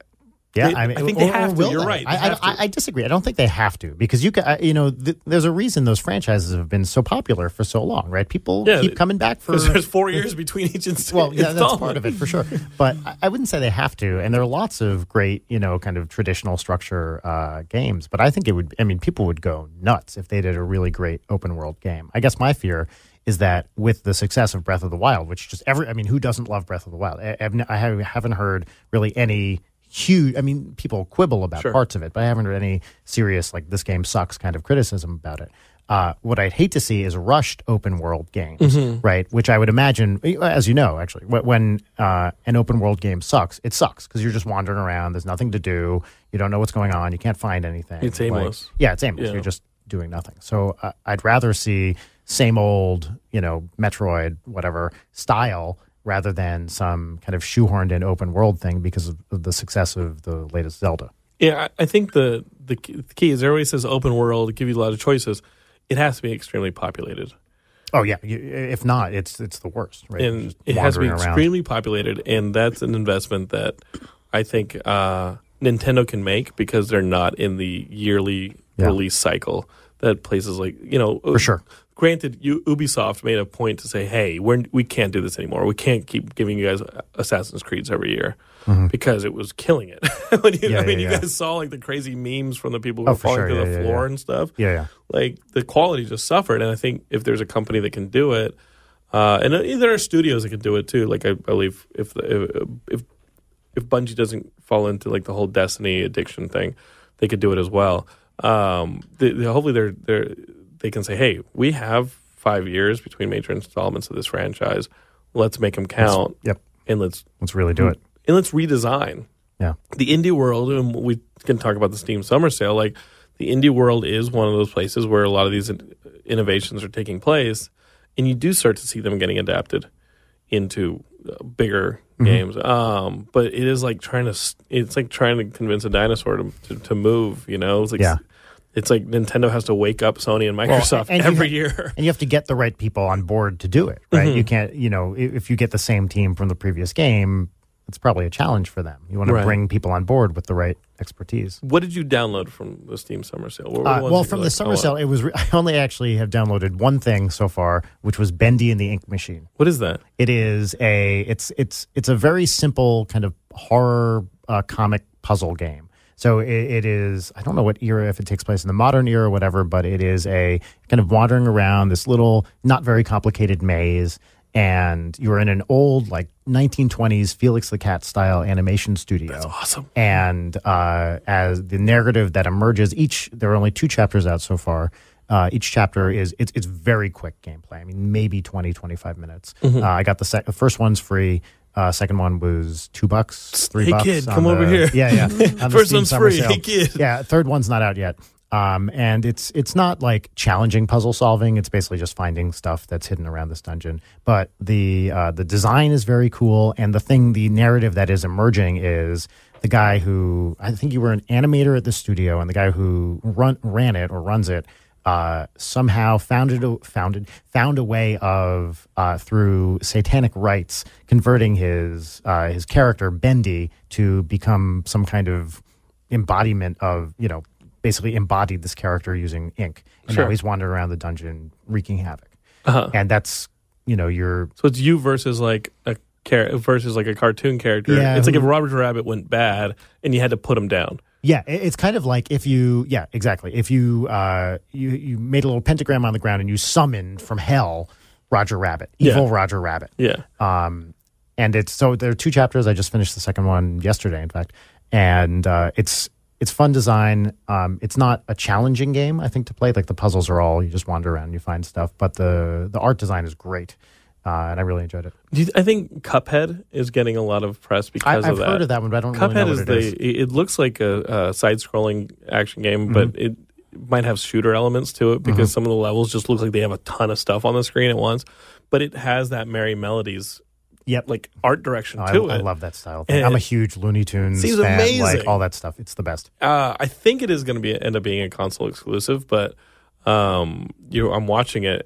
Yeah, They- I, mean, I think they or- have or to. will You're they? right. They I, have I, to. I disagree. I don't think they have to because you can. You know, th- there's a reason those franchises have been so popular for so long, right? People Yeah, keep coming back for. Because there's four years between each inst- Well, yeah, installment. that's part of it for sure. But I- I wouldn't say they have to. And there are lots of great, you know, kind of traditional structure uh, games. But I think it would. I mean, people would go nuts if they did a really great open world game. I guess my fear is that with the success of Breath of the Wild, which just every. I mean, who doesn't love Breath of the Wild? I, I've, n- I have- haven't heard really any. Huge. I mean, people quibble about Sure. parts of it, but I haven't heard any serious like this game sucks kind of criticism about it. Uh, what I'd hate to see is rushed open world games, Mm-hmm. right? Which I would imagine, as you know, actually, wh- when uh, an open world game sucks, it sucks because you're just wandering around. There's nothing to do. You don't know what's going on. You can't find anything. It's Like, aimless. yeah, it's aimless. Yeah. You're just doing nothing. So uh, I'd rather see same old, you know, Metroid, whatever style rather than some kind of shoehorned in open world thing because of, of the success of the latest Zelda. Yeah, I I think the, the key- the key is everybody says open world, give you a lot of choices. It has to be extremely populated. Oh yeah, you, if not, it's it's the worst. Right? You're And just it has to be wandering around. extremely populated, and that's an investment that I think uh, Nintendo can make because they're not in the yearly Yeah. release cycle that places like, you know, For sure. Granted, you, Ubisoft made a point to say, "Hey, we're, we can't do this anymore. We can't keep giving you guys Assassin's Creeds every year because it was killing it." when you, Mm-hmm. Yeah, I mean, yeah, you yeah. guys saw like the crazy memes from the people who Oh, were for falling sure. to Yeah, the yeah, floor yeah. and stuff. Yeah, yeah. Like the quality just suffered, and I think if there's a company that can do it, uh, and uh, there are studios that can do it too. Like I believe if the, if if Bungie doesn't fall into like the whole Destiny addiction thing, they could do it as well. Um, the, the, hopefully they're they're they can say, "Hey, we have five years between major installments of this franchise. Let's make them count, Yep. and let's Let's really do it. and let's redesign." Yeah. The indie world, and we can talk about the Steam Summer Sale, like the indie world is one of those places where a lot of these in- innovations are taking place, and you do start to see them getting adapted into uh, bigger Mm-hmm. games. Um, but it is like trying to, s- it's like trying to convince a dinosaur to, to, to move, you know? It's like, Yeah. it's like Nintendo has to wake up Sony and Microsoft and you every ha- year. And you have to get the right people on board to do it, right? Mm-hmm. You can't, you know, i- if you get the same team from the previous game, it's probably a challenge for them. You want to Right. bring people on board with the right expertise. What did you download from the Steam Summer Sale? What were the Uh, ones well, that from you're the like, summer "Oh, sale, it was. Re- I only actually have downloaded one thing so far, which was Bendy and the Ink Machine. What is that? It is a. It's it's it's a very simple kind of horror uh, comic puzzle game. So it, it is. I don't know what era, if it takes place in the modern era or whatever, but it is a kind of wandering around this little, not very complicated maze, and you're in an old like nineteen twenties Felix the Cat style animation studio. That's awesome. And uh, as the narrative that emerges, each there are only two chapters out so far. Uh, each chapter is it's it's very quick gameplay. I mean, maybe twenty, twenty-five minutes. Mm-hmm. Uh, I got the, sec- the first one's free. Uh, second one was two bucks, three Hey, bucks. kid, on come the- over here. Yeah, yeah. on the First Steam one's Summer free. Sale. Hey, kid. Yeah, third one's not out yet. Um, and it's it's not like challenging puzzle solving. It's basically just finding stuff that's hidden around this dungeon. But the uh, the design is very cool, and the thing, the narrative that is emerging is the guy who I think you were an animator at the studio, and the guy who run ran it or runs it uh, somehow founded a, founded found a way of uh, through satanic rites converting his uh, his character Bendy to become some kind of embodiment of, you know, basically embodied this character using ink. And Sure. now he's wandering around the dungeon wreaking havoc. Uh-huh. And that's, you know, you're So it's you versus like a char- versus like a cartoon character. Yeah, it's like who- if Robert Rabbit went bad and you had to put him down. yeah, it- it's kind of like if you yeah, exactly. If you uh you you made a little pentagram on the ground and you summoned from hell Roger Rabbit, evil Yeah. Roger Rabbit. Yeah. Um, and it's so there are two chapters. I just finished the second one yesterday, in fact, and uh, it's it's fun design. Um, it's not a challenging game, I think, to play. Like the puzzles are all you just wander around and you find stuff, but the the art design is great, uh, and I really enjoyed it. Do you, I think Cuphead is getting a lot of press I, because I've of that. heard of that one, but I don't Cuphead really know is what the. it is. It, it looks like a, a side-scrolling action game, but Mm-hmm. it might have shooter elements to it because some of the levels just look like they have a ton of stuff on the screen at once. But it has that Merry Melodies Yep. like art direction Oh, to I, it. I love that style thing. And I'm a it huge Looney Tunes seems fan. amazing. Like all that stuff. It's the best. Uh, I think it is going to be end up being a console exclusive, but um, you, I'm watching it,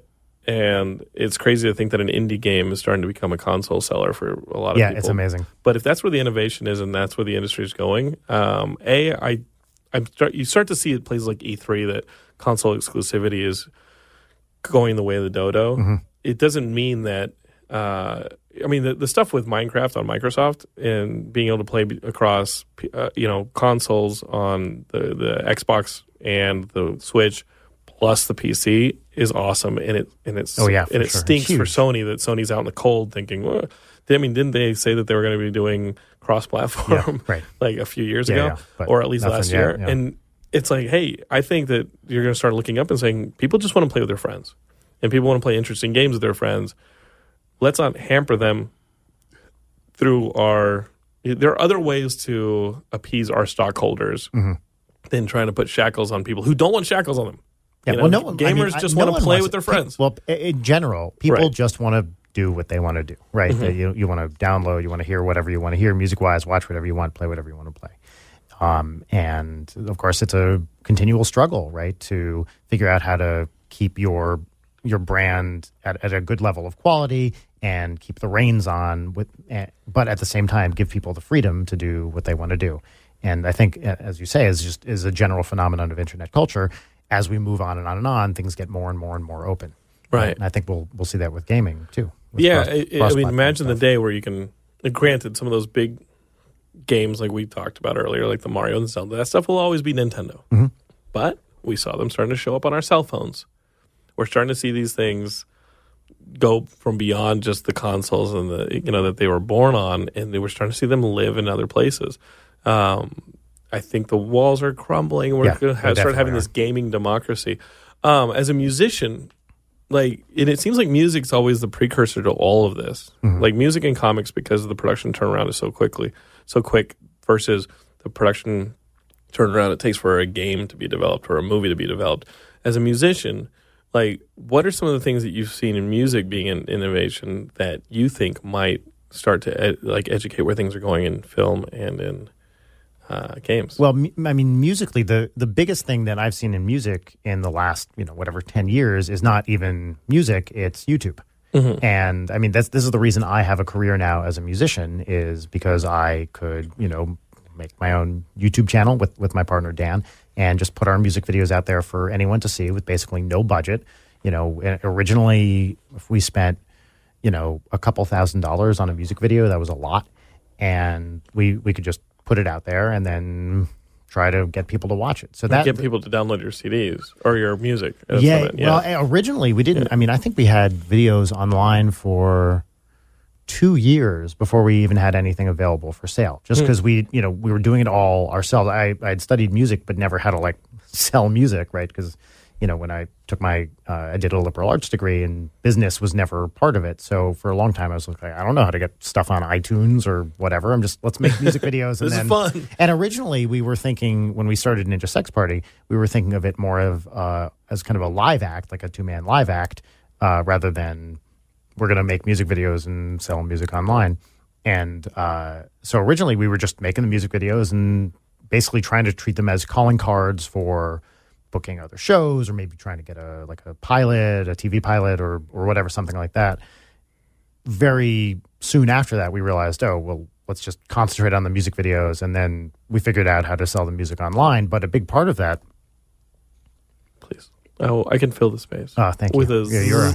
And it's crazy to think that an indie game is starting to become a console seller for a lot of yeah, people. it's amazing. But if that's where the innovation is and that's where the industry is going, um, A, I, I'm start, you start to see at places like E three that console exclusivity is going the way of the dodo. Mm-hmm. It doesn't mean that, uh, I mean, the, the stuff with Minecraft on Microsoft and being able to play across, uh, you know, consoles on the, the Xbox and the Switch plus the P C is awesome, and it and it's oh, yeah, and it sure. stinks Huge. for Sony that Sony's out in the cold thinking. Well, I mean, didn't they say that they were going to be doing cross-platform Yeah, right. like a few years Yeah, ago, yeah, but or at least nothing last yet, year? yeah. And it's like, hey, I think that you're going to start looking up and saying people just want to play with their friends, and people want to play interesting games with their friends. Let's not hamper them through our. There are other ways to appease our stockholders Mm-hmm. than trying to put shackles on people who don't want shackles on them. Yeah, You well, know, no one, gamers I mean, just I, no want to one play wants with their it. friends. Well, in general, people Right. just want to do what they want to do, right? Mm-hmm. That You, you want to download, you want to hear whatever you want to hear music-wise, watch whatever you want, play whatever you want to play. Um, and, of course, it's a continual struggle, right, to figure out how to keep your your brand at, at a good level of quality and keep the reins on, with, uh, but at the same time give people the freedom to do what they want to do. And I think, as you say, is just is a general phenomenon of internet culture. As we move on and on and on, things get more and more and more open. Right. And I think we'll we'll see that with gaming too. with Yeah, cross- I, I mean, cross-platform imagine the stuff. day where you can. Granted, some of those big games like we talked about earlier, like the Mario and Zelda, that stuff will always be Nintendo. Mm-hmm. But we saw them starting to show up on our cell phones. We're starting to see these things go from beyond just the consoles and the you know that they were born on, and they were starting to see them live in other places. Um, I think the walls are crumbling. We're Yeah, going to they start definitely having are. this gaming democracy. Um, as a musician, like and it seems like music's always the precursor to all of this. Mm-hmm. Like music and comics, because of the production turnaround is so quickly, so quick versus the production turnaround it takes for a game to be developed or a movie to be developed. As a musician, like what are some of the things that you've seen in music being an innovation that you think might start to ed- like educate where things are going in film and in uh, games? Well, mu- I mean, musically, the the biggest thing that I've seen in music in the last, you know, whatever ten years is not even music; it's YouTube. Mm-hmm. And I mean, that's this is the reason I have a career now as a musician is because I could, you know, make my own YouTube channel with with my partner Dan and just put our music videos out there for anyone to see with basically no budget. You know, and originally, if we spent, you know, a couple thousand dollars on a music video, that was a lot, and we we could just put it out there and then try to get people to watch it. So that Get people to download your C Ds or your music. That's yeah, what I meant, well, eh, originally we didn't. I mean, I think we had videos online for two years before we even had anything available for sale. Just because we, you know, we were doing it all ourselves. I I had studied music, but never had to like sell music, right? Because you know, when I took my, uh, I did a liberal arts degree, and business was never part of it. So for a long time, I was like, I don't know how to get stuff on iTunes or whatever. I'm just let's make music videos. And This is then, fun. And originally, we were thinking when we started Ninja Sex Party, we were thinking of it more of uh, as kind of a live act, like a two man live act, uh, rather than we're going to make music videos and sell music online. And uh, so originally, we were just making the music videos and basically trying to treat them as calling cards for booking other shows, or maybe trying to get a like a pilot, a T V pilot, or or whatever, something like that. Very soon after that, we realized, oh well, let's just concentrate on the music videos, and then we figured out how to sell the music online. But a big part of that, Please. Oh, I can fill the space. oh, thank With you. a Yeah, you're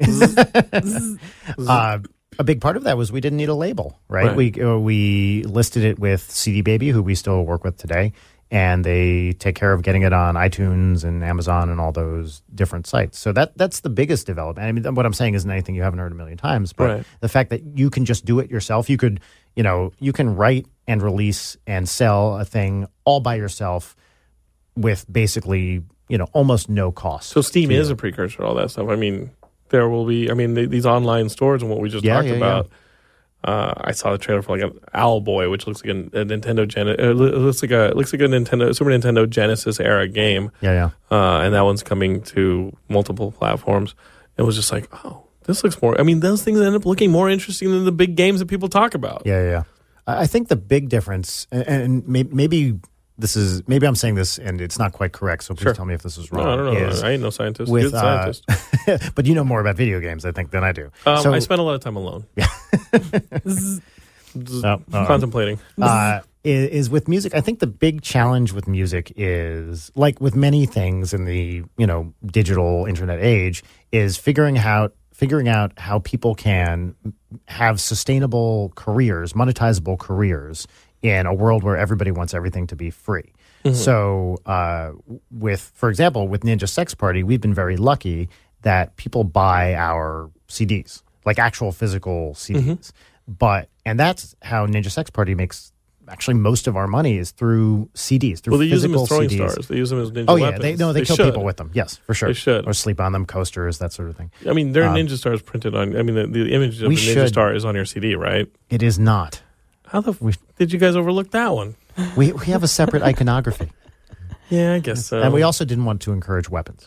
a, uh, a big part of that was we didn't need a label, right? Right. We uh, we listed it with C D Baby, who we still work with today. And they take care of getting it on iTunes and Amazon and all those different sites. So that that's the biggest development. I mean, what I'm saying isn't anything you haven't heard a million times, but Right. the fact that you can just do it yourself, you could, you know, you can write and release and sell a thing all by yourself with basically, you know, almost no cost. So Steam to is you. a precursor to all that stuff. I mean, there will be, I mean, th- these online stores and what we just Yeah, talked yeah, about. Uh, I saw the trailer for like an Owlboy, which looks like a, a Nintendo Gen. It looks like a it looks like a Nintendo Super Nintendo Genesis era game. Yeah, yeah. Uh, and that one's coming to multiple platforms. It was just like, oh, this looks more. I mean, those things end up looking more interesting than the big games that people talk about. Yeah, yeah, yeah. I I think the big difference, and, and may, maybe this is maybe I'm saying this and it's not quite correct, so please Sure. tell me if this is wrong. No, no, no, is no. I ain't no scientist. with, You're the uh, scientist. but you know more about video games, I think, than I do. Um, so, I spend a lot of time alone. Just Oh, uh-oh. contemplating. uh, is, is with music. I think the big challenge with music is, like with many things in the you know digital internet age, is figuring out figuring out how people can have sustainable careers, monetizable careers in a world where everybody wants everything to be free. Mm-hmm. So, uh, with for example, with Ninja Sex Party, we've been very lucky that people buy our C Ds, like actual physical C Ds. Mm-hmm. But and that's how Ninja Sex Party makes actually most of our money is through C Ds, through Well, they use them physical as throwing C Ds. stars. They use them as ninja Oh yeah, weapons. they no, they, kill should. people with them. Yes, for sure. They should. Or sleep on them, coasters, that sort of thing. I mean, there are Um, ninja stars printed on. I mean, the, the image of we the ninja should- star is on your C D, right? It is not. How the f- did you guys overlook that one? We we have a separate iconography, Yeah, I guess so. and we also didn't want to encourage weapons.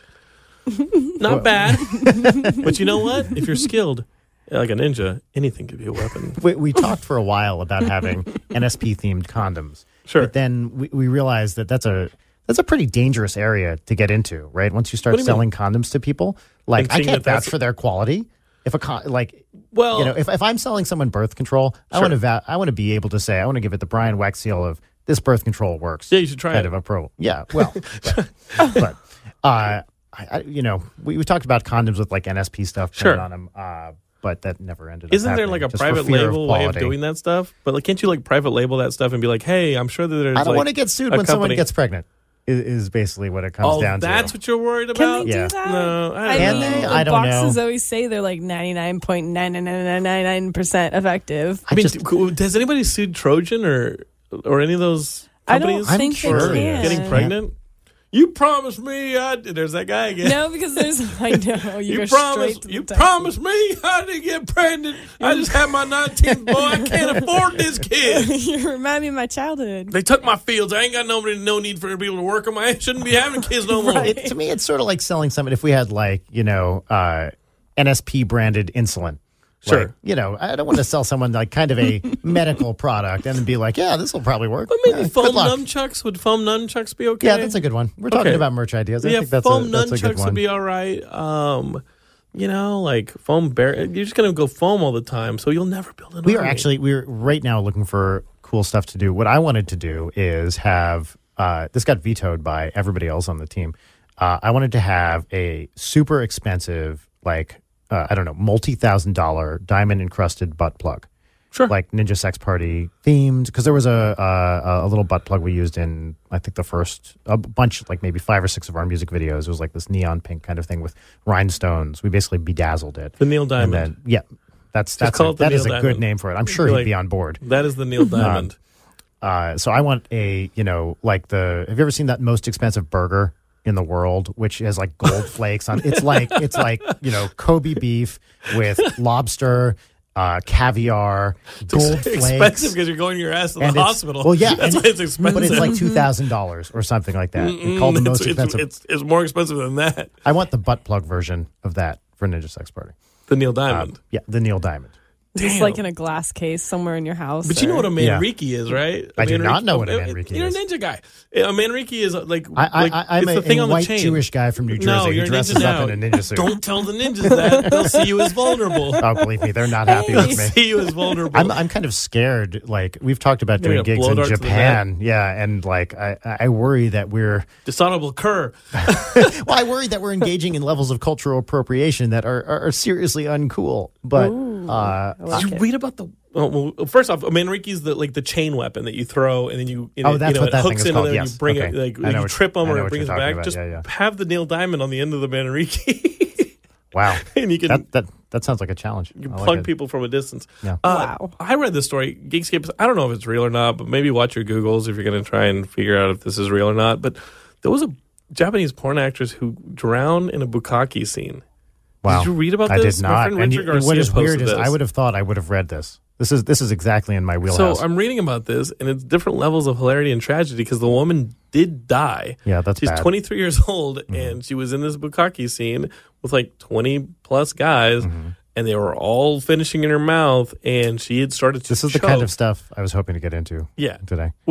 Not bad. But you know what? If you're skilled, like a ninja, anything could be a weapon. We, we talked for a while about having N S P themed condoms. Sure. But then we, we realized that that's a that's a pretty dangerous area to get into, right? Once you start What do you selling condoms to people, like And I seeing can't that that's- vouch for their quality. If a con- like, Well, you know, if, if I'm selling someone birth control, I Sure. want to va- I want to be able to say I want to give it the Brian Weck seal of this birth control works. Yeah, you should try kind it. of a pro. Yeah, well, but, but uh, I, I, you know, we, we talked about condoms with like N S P stuff printed Sure. on them, uh, but that never ended up. Isn't there happening, like a just for private fear label way of quality. doing that stuff? But like, can't you like private label that stuff and be like, hey, I'm sure that there's. I don't like, want to get sued a when someone company- gets pregnant. Is, is basically what it comes Oh, down that's to. what you're worried Can about? they Yeah. do that? No, I I don't mean, Can they? the I don't boxes know. always say they're like ninety-nine point nine nine nine nine nine percent effective. I mean, just- do- has anybody sued Trojan or or any of those I don't companies I'm think they curious. can. getting pregnant? You promised me. I there's that guy again. No, because there's I know you, You go straight promised. to the You top. promised me I didn't get pregnant. I just had my nineteenth boy. I can't afford this kid. You remind me of my childhood. They took my fields. I ain't got nobody, no need for people to work them. I shouldn't be having kids no more. It, to me, it's sort of like selling something. If we had like you know uh, N S P branded insulin. Sure. Like, you know, I don't want to sell someone like kind of a medical product and then be like, yeah, this will probably work. But maybe Yeah, foam good luck. nunchucks would foam nunchucks be okay? Yeah, that's a good one. We're talking Okay. about merch ideas. I yeah, think that's foam a, that's a good nunchucks one. would be all right. Um, you know, like foam bear. You're just gonna go foam all the time, so you'll never build an we are army. actually we're right now looking for cool stuff to do. What I wanted to do is have uh, this got vetoed by everybody else on the team. Uh, I wanted to have a super expensive, like uh, I don't know, multi thousand dollar diamond encrusted butt plug. Sure. Like Ninja Sex Party themed, because there was a, a a little butt plug we used in I think the first a bunch, like maybe five or six of our music videos. It was like this neon pink kind of thing with rhinestones. We basically bedazzled it. The Neil Diamond. And then, yeah, that's that's call a, it the that is Neil a good Diamond. name for it. I'm sure You're he'd like- be on board. That is the Neil Diamond. Uh, so I want a you know like the. Have you ever seen that most expensive burger in the world, which has like gold flakes on? It's like it's like you know Kobe beef with lobster. Uh, caviar, gold It's flakes, expensive because you're going your ass to the and it's- hospital. Well, yeah, that's and- why it's expensive. but it's like two thousand dollars or something like that. It's called the Mm, most it's, expensive. It's, it's, it's more expensive than that. I want the butt plug version of that for Ninja Sex Party. The Neil Um, Diamond. yeah, the Neil Diamond. Just Damn. like in a glass case somewhere in your house. But you know or- what a manriki is, right? A I do manriki- not know what a oh, manriki You're is. a ninja guy. A manriki is like, I, I, like I, I'm it's a, the thing a on the white chain. Jewish guy from New Jersey No, who you're a dresses ninja up now. in a ninja suit. Don't tell the ninjas that. They'll see you as vulnerable. Oh, believe me, they're not happy They'll with me. see you as vulnerable. I'm I'm kind of scared. Like we've talked about Maybe doing a gigs blow in dart to the Japan, yeah, and like I, I worry that we're Dishonorable cur. well, I worry that we're engaging in levels of cultural appropriation that are are, are seriously uncool. But Ooh, uh, I like Did you it. read about the? Well, well, first off, a manriki is the like the chain weapon that you throw, and then you, you Oh, know, that's you know, what it that thing hooks is in, called, and then yes. you bring Okay. it, like I know you what trip you're- them, I know or it what brings it you're back. talking about. Just Yeah, yeah. have the Neil Diamond on the end of the manriki, wow, and you can that that that sounds like a challenge. you I like plug it. people from a distance. Yeah. Uh, Wow. I read this story. Geekscape. I don't know if it's real or not, but maybe watch your Googles if you're going to try and figure out if this is real or not. But there was a Japanese porn actress who drowned in a bukkake scene. Wow. Did you read about I this? did My not. friend And Richard you- what Garcia is weird posted is I this. would have thought I would have read this. This is this is exactly in my wheelhouse. So I'm reading about this, and it's different levels of hilarity and tragedy because the woman did die. Yeah, that's She's bad. twenty-three years old, Mm-hmm. and she was in this bukkake scene with like twenty plus guys, Mm-hmm. and they were all finishing in her mouth, and she had started to This is the choke. kind of stuff I was hoping to get into Yeah. today. Wait,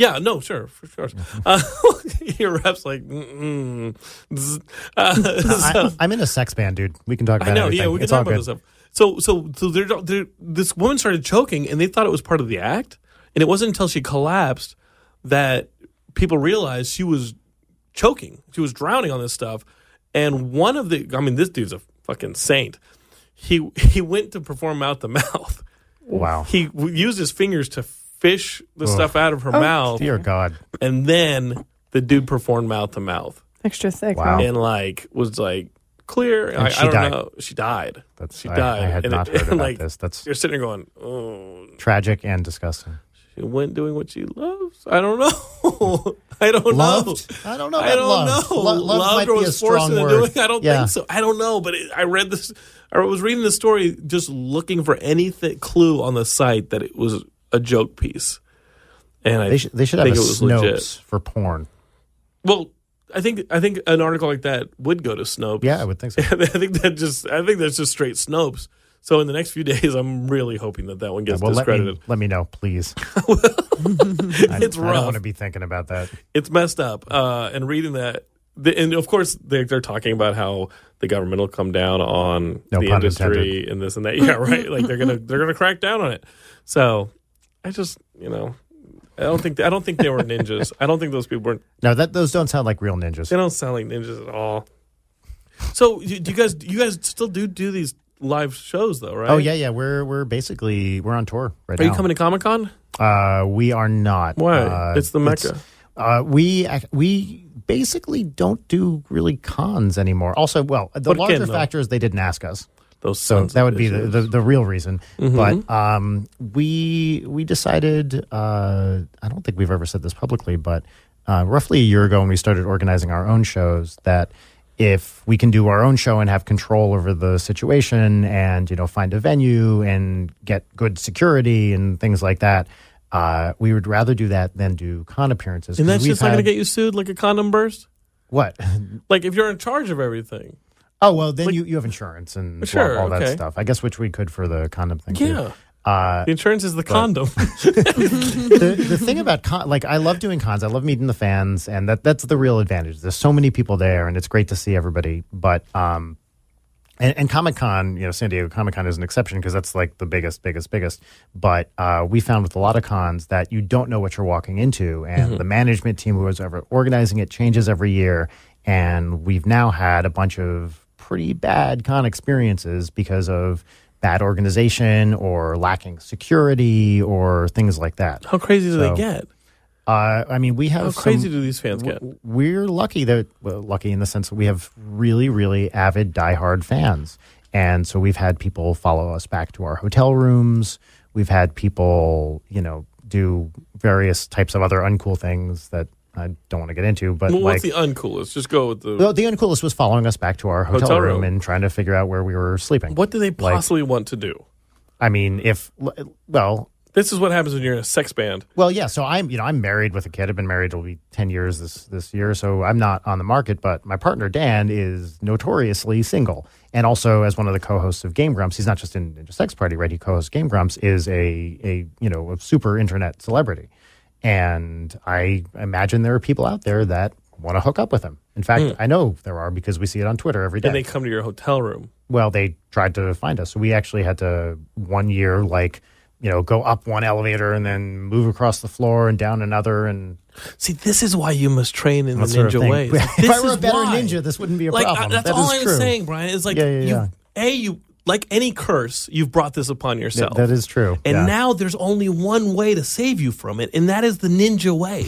Yeah, no, sure, for sure. Uh, your rep's like, mm-mm. Uh, so, I, I'm in a sex band, dude. We can talk about I know, everything. yeah, we can it's talk all about good. this stuff. So, so, so they're, they're, this woman started choking, and they thought it was part of the act. And it wasn't until she collapsed that people realized she was choking. She was drowning on this stuff. And one of the, I mean, this dude's a fucking saint. He he went to perform mouth to mouth. Wow. He w- used his fingers to fish the Ugh. stuff out of her mouth. Dear God. And then the dude performed mouth to mouth. Extra thick. Wow. Huh? And like, was like, clear. And I, she I don't died. know. She died. That's, she I, died. I had And not it- heard and, about like, this. That's You're sitting there going, oh. tragic and disgusting. She went doing what she loves. I don't know. I don't Loved? know. I don't know I about don't love. know. Lo- love Loved might or be a was forced strong into word. doing. I don't Yeah. think so. I don't know. But it, I read this. I was reading the story, just looking for anything clue on the site that it was a joke piece. And I They should, they should have think a it was legit. Snopes for porn. Well, I think I think an article like that would go to Snopes. Yeah, I would think so. I think that just I think that's just straight Snopes. So in the next few days, I'm really hoping that that one gets well, let me, discredited. let me know, please. It's I rough. don't want to be thinking about that. It's messed up. Uh, and reading that, the, and of course they, they're talking about how the government will come down on No the pun industry intended. and this and that. Yeah, right. Like they're gonna they're gonna crack down on it. So I just you know I don't think I don't think they were ninjas. I don't think those people were. No, that those don't sound like real ninjas. They don't sound like ninjas at all. So you- do you guys you guys still do do these live shows though, right? Oh yeah, yeah. We're we're basically we're on tour right Are now. you coming to Comic Con? Uh, we are not. Why? Uh, It's the Mecca. Uh, we ac- we basically don't do really cons anymore. Also, well, the But larger again, though- factor is they didn't ask us, Those so sons that of would be the, bitches. the, the real reason. Mhm. But um, we we decided. Uh, I don't think we've ever said this publicly, but uh, roughly a year ago, when we started organizing our own shows, that if we can do our own show and have control over the situation, and you know, find a venue and get good security and things like that. Uh, we would rather do that than do con appearances. And 'cause that's we've just not going to had- get you sued like a condom burst? What? Like if you're in charge of everything. Oh, well, then Like- you, you have insurance and Sure, all, all that okay. stuff. I guess which we could for the condom thing. too. Yeah. Uh, The insurance is the condom. the, the thing about con, like I love doing cons. I love meeting the fans, and that that's the real advantage. There's so many people there, and it's great to see everybody. But um, and, and Comic Con, you know, San Diego Comic Con is an exception because that's like the biggest, biggest, biggest. But uh, we found with a lot of cons that you don't know what you're walking into, and the management team who was ever organizing it changes every year. And we've now had a bunch of pretty bad con experiences because of bad organization or lacking security or things like that. How crazy do So, they get? Uh, I mean, we have How crazy some- do these fans get? w- We're lucky that well, lucky in the sense that we have really, really avid, diehard fans, and so we've had people follow us back to our hotel rooms. We've had people, you know, do various types of other uncool things that I don't want to get into. But Well, like, what's the uncoolest? Just go with the. well, the uncoolest was following us back to our hotel, Hotel room, room. and trying to figure out where we were sleeping. What do they Like- possibly want to do? I mean, if well, This is what happens when you're in a sex band. Well, yeah. So I'm, you know, I'm married with a kid. I've been married. It'll be ten years this this year. So I'm not on the market. But my partner Dan is notoriously single, and also as one of the co-hosts of Game Grumps, he's not just in Ninja Sex Party, right? He co-hosts Game Grumps, is a a you know a super internet celebrity, and I imagine there are people out there that want to hook up with him. In fact, I know there are because we see it on Twitter every day. And they come to your hotel room. Well, they tried to find us. So we actually had to one year, like, you know, go up one elevator and then move across the floor and down another. And See, this is why you must train in that the sort of ninja thing. ways. if This I were is a better why. ninja, this wouldn't be a Like problem. I, that's That all is I'm true. saying, Brian. Is like Yeah, yeah, you, yeah. a you like any curse, you've brought this upon yourself. that is true. And Yeah. now there's only one way to save you from it, and that is the ninja way.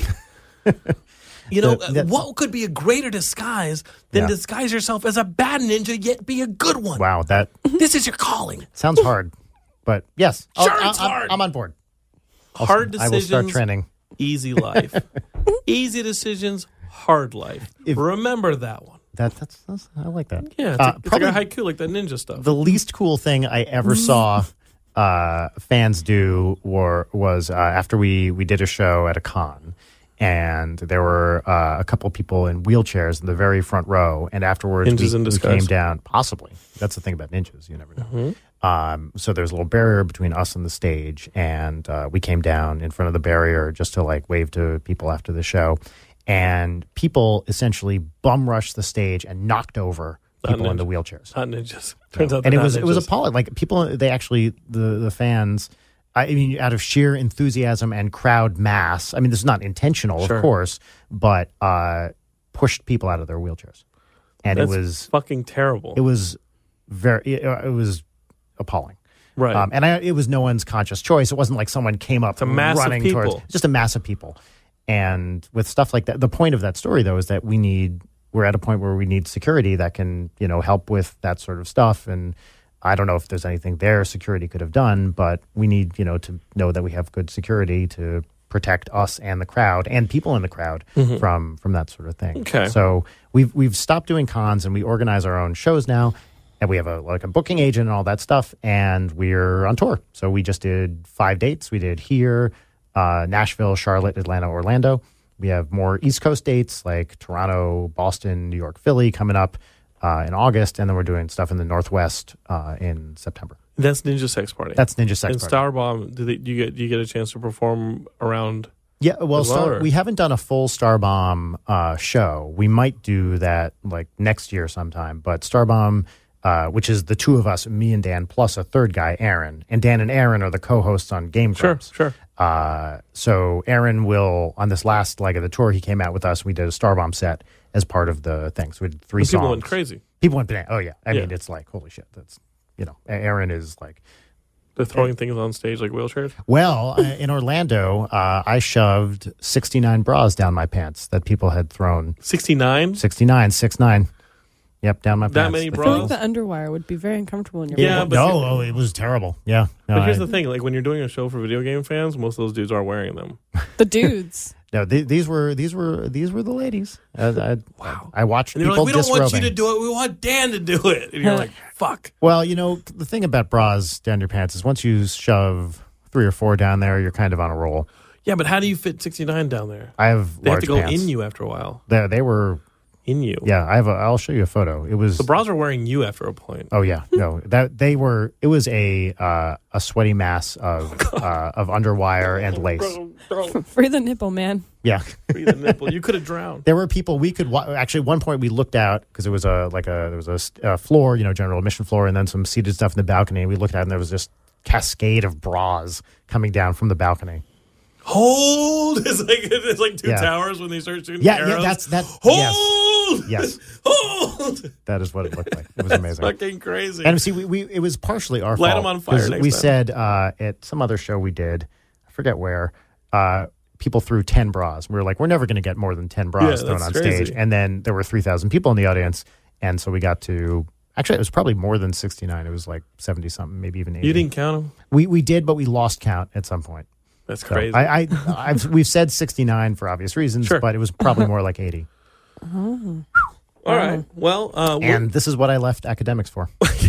You know, The- that- what could be a greater disguise than Yeah. disguise yourself as a bad ninja, yet be a good one? Wow, that This is your calling. sounds hard. But yes, Sure, I'll- it's I'm, hard. I'm on board. I'll- Hard I will start decisions, training. easy life. Easy decisions, hard life. If- Remember that one. That, that's, that's I like that. Yeah, it's, Uh, like, it's like probably a haiku, like that ninja stuff. the least cool thing I ever saw uh, fans do were, was uh, after we, we did a show at a con, and there were uh, a couple people in wheelchairs in the very front row, and afterwards Ninjas we, in we disguise. came down. Possibly. That's the thing about ninjas. You never know. Um, so there's a little barrier between us and the stage, and uh, we came down in front of the barrier just to like wave to people after the show, and people essentially bum rushed the stage and knocked over people in the wheelchairs. Not ninjas. Turns out, and it not was ninjas. it was appalling. Like people, they actually the the fans. I mean, out of sheer enthusiasm and crowd mass. I mean, this is not intentional, Sure. of course, but uh, pushed people out of their wheelchairs, and That's it was fucking terrible. it was very it, it was appalling. Right. Um, and I, it was no one's conscious choice. It wasn't like someone came up It's a mass of running people. towards just a mass of people. And with stuff like that, the point of that story, though, is that we need, we're at a point where we need security that can, you know, help with that sort of stuff. And I don't know if there's anything there security could have done, but we need, you know, to know that we have good security to protect us and the crowd and people in the crowd Mm-hmm. from from that sort of thing. Okay. So we've we've stopped doing cons and we organize our own shows now. And we have a like a booking agent and all that stuff, and we're on tour. So we just did five dates. We did here, uh, Nashville, Charlotte, Atlanta, Orlando. We have more East Coast dates like Toronto, Boston, New York, Philly coming up uh, in August, and then we're doing stuff in the Northwest uh, in September. That's Ninja Sex Party. That's Ninja Sex and Party. Star Bomb. Do, they, do you get do you get a chance to perform around? Yeah, well, as well, Star, or- we haven't done a full Starbomb uh, show. We might do that like next year sometime. But Starbomb, uh, which is the two of us, me and Dan, plus a third guy, Aaron. And Dan and Aaron are the co-hosts on Game Sure, Grumps. sure. Uh, so Aaron will, on this last leg of the tour, he came out with us. We did a Starbomb set as part of the thing. So we did three And songs. people went crazy. People went bananas. Oh, yeah. I Yeah. mean, it's like, holy shit. That's, you know, Aaron is like... They're throwing things on stage like wheelchairs. Well, uh, in Orlando, uh, I shoved sixty-nine bras down my pants that people had thrown. sixty-nine. sixty-nine, six nine. Yep, down my That pants. many The I feel bras? like the underwire would be very uncomfortable in your Yeah, pants. but- no, oh, it was terrible. Yeah. No, But here's I- the thing: like when you're doing a show for video game fans, most of those dudes are wearing them. The dudes. no, th- these were these were these were the ladies. I, I, Wow. I watched And they're people like, "We don't want you disrobing. to do it. We want Dan to do it." And you're like, "Fuck." Well, you know, the thing about bras down your pants is once you shove three or four down there, you're kind of on a roll. Yeah, but how do you fit sixty-nine down there? I have They have large to go pants. in you after a while. They, they were, In you. yeah. I have. A, I'll show you a photo. It was The bras are wearing you after a point. Oh yeah, no, that they were. It was a uh, a sweaty mass of uh, of underwire and lace. Bro, bro, Free the nipple, man. Yeah, free the nipple. You could have drowned. there were people we could wa- actually. At one point, we looked out because it was a like a there was a st- uh, floor, you know, general admission floor, and then some seated stuff in the balcony. And we looked out, and there was just cascade of bras coming down from the balcony. Hold. It's like it's like two Yeah. towers when they start shooting Yeah, arrows. yeah, that's that. Hold. Yes, Hold. that is what it looked like. It was That's amazing. fucking crazy. And see, we, we it was partially our Light fault. 'em on fire 'cause next we time. said uh, at some other show we did, I forget where, uh, people threw ten bras. We were like, we're never going to get more than ten bras Yeah, thrown that's on crazy. stage. And then there were three thousand people in the audience. And so we got to, actually, it was probably more than sixty-nine. It was like seventy something, maybe even eighty. You didn't count them. We, we did, but we lost count at some point. That's So crazy. I, I, I've, we've said sixty-nine for obvious reasons, Sure. but it was probably more like eighty. All right. Well, uh, we'll- And this is what I left academics for.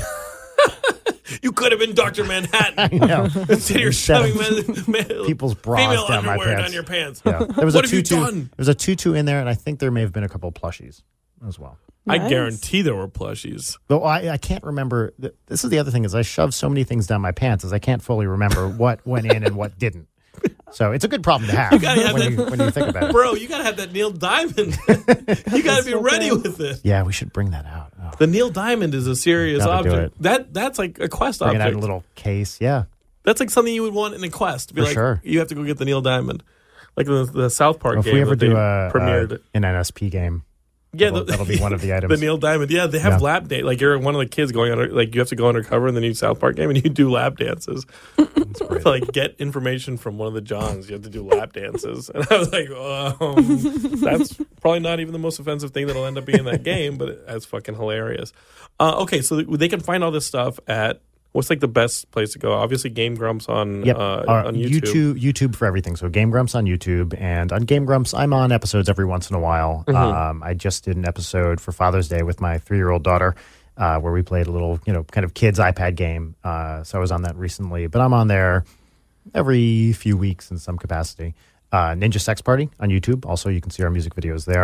you could have been Doctor Manhattan. I know. Instead, you're Instead shoving of men, men, people's bras female down my underwear pants. down your pants. Yeah. There was What a have you tutu. done? There was a tutu in there, and I think there may have been a couple of plushies as well. I Nice. guarantee there were plushies. Though I, I can't remember. th- This is the other thing is I shoved so many things down my pants, is I can't fully remember what went in and what didn't. So it's a good problem to have, gotta have when, that- you, when you think about it. Bro, you got to have that Neil Diamond. you got to be so ready good. with it. Yeah, we should bring that out. Oh, The Neil Diamond is a serious Gotta do object. That That's like a quest bring it out in object. a little case. Yeah. That's like something you would want in a quest. Be For like, sure. you have to go get the Neil Diamond. Like the, the South Park Well, if game we ever that they do a, premiered. a an N S P game, yeah, that'll, the- that'll be one of the The items. Neil Diamond, yeah, they have Yeah. lap dance. Like you're one of the kids going under, like you have to go undercover in the new South Park game, and you do lap dances. to like get information from one of the Johns, you have to do lap dances. And I was like, um, that's probably not even the most offensive thing that'll end up being in that game, but that's fucking hilarious. Uh, okay, so they can find all this stuff at what's like the best place to go? Obviously, Game Grumps on Yep. uh, Uh, on YouTube. YouTube. YouTube for everything. So Game Grumps on YouTube, and on Game Grumps, I'm on episodes every once in a while. Mm-hmm. Um, I just did an episode for Father's Day with my three-year-old daughter, uh, where we played a little, you know, kind of kids iPad game. Uh, so I was on that recently, but I'm on there every few weeks in some capacity. Uh, Ninja Sex Party on YouTube. Also, you can see our music videos there.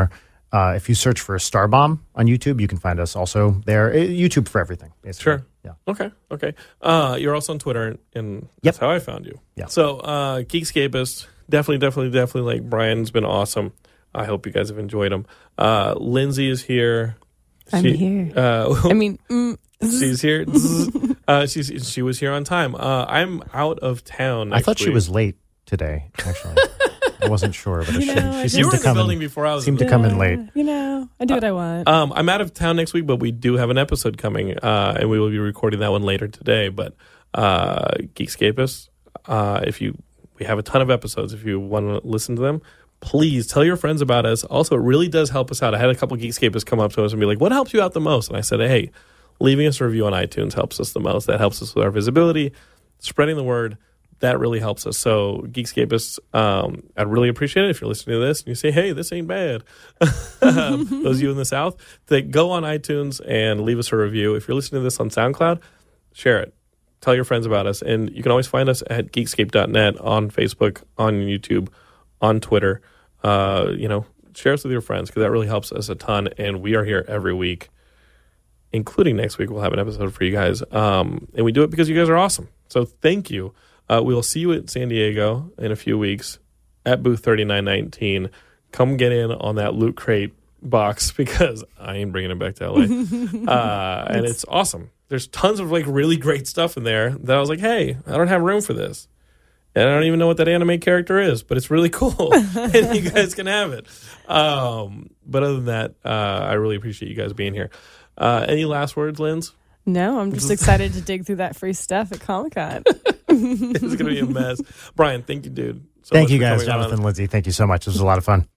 Uh, if you search for Starbomb on YouTube, you can find us also there. Uh, YouTube for everything, basically. Sure. Yeah. Okay. Okay. Uh, you're also on Twitter, and that's Yep. how I found you. Yeah. So, uh, Geekscapist, definitely, definitely, definitely. Like Brian's been awesome. I hope you guys have enjoyed him. Uh, Lindsay is here. I'm She- here. Uh, I mean, mm, she's here. uh, she's she was here on time. Uh, I'm out of town. I next thought she week. was late today, actually. I wasn't sure, but You she, know, I she just- seemed You were to in the come building in, before I was. seemed in to come in yeah, late. You know, I do what I want. Um, I'm out of town next week, but we do have an episode coming, uh, and we will be recording that one later today. But uh, Geekscapists, uh, if you, we have a ton of episodes. If you want to listen to them, please tell your friends about us. Also, it really does help us out. I had a couple Geekscapists come up to us and be like, "What helps you out the most?" And I said, "Hey, leaving us a review on iTunes helps us the most. That helps us with our visibility, spreading the word." That really helps us. So, Geekscapists, um, I'd really appreciate it if you're listening to this and you say, hey, this ain't bad. um, those of you in the South, that go on iTunes and leave us a review. If you're listening to this on SoundCloud, share it. Tell your friends about us. And you can always find us at geekscape dot net on Facebook, on YouTube, on Twitter. Uh, you know, share us with your friends because that really helps us a ton. And we are here every week, including next week. We'll have an episode for you guys. Um, and we do it because you guys are awesome. So thank you. Uh, we will see you at San Diego in a few weeks at booth thirty-nine nineteen. Come get in on that Loot Crate box because I ain't bringing it back to L A. uh, and it's awesome. There's tons of like really great stuff in there that I was like, hey, I don't have room for this. And I don't even know what that anime character is, but it's really cool. And you guys can have it. Um, but other than that, uh, I really appreciate you guys being here. Uh, any last words, Linz? No, I'm just excited to dig through that free stuff at Comic-Con. It's going to be a mess. Brian, thank you, dude. So Thank much you for guys, coming on. Jonathan, Lindsay. Thank you so much. This was a lot of fun.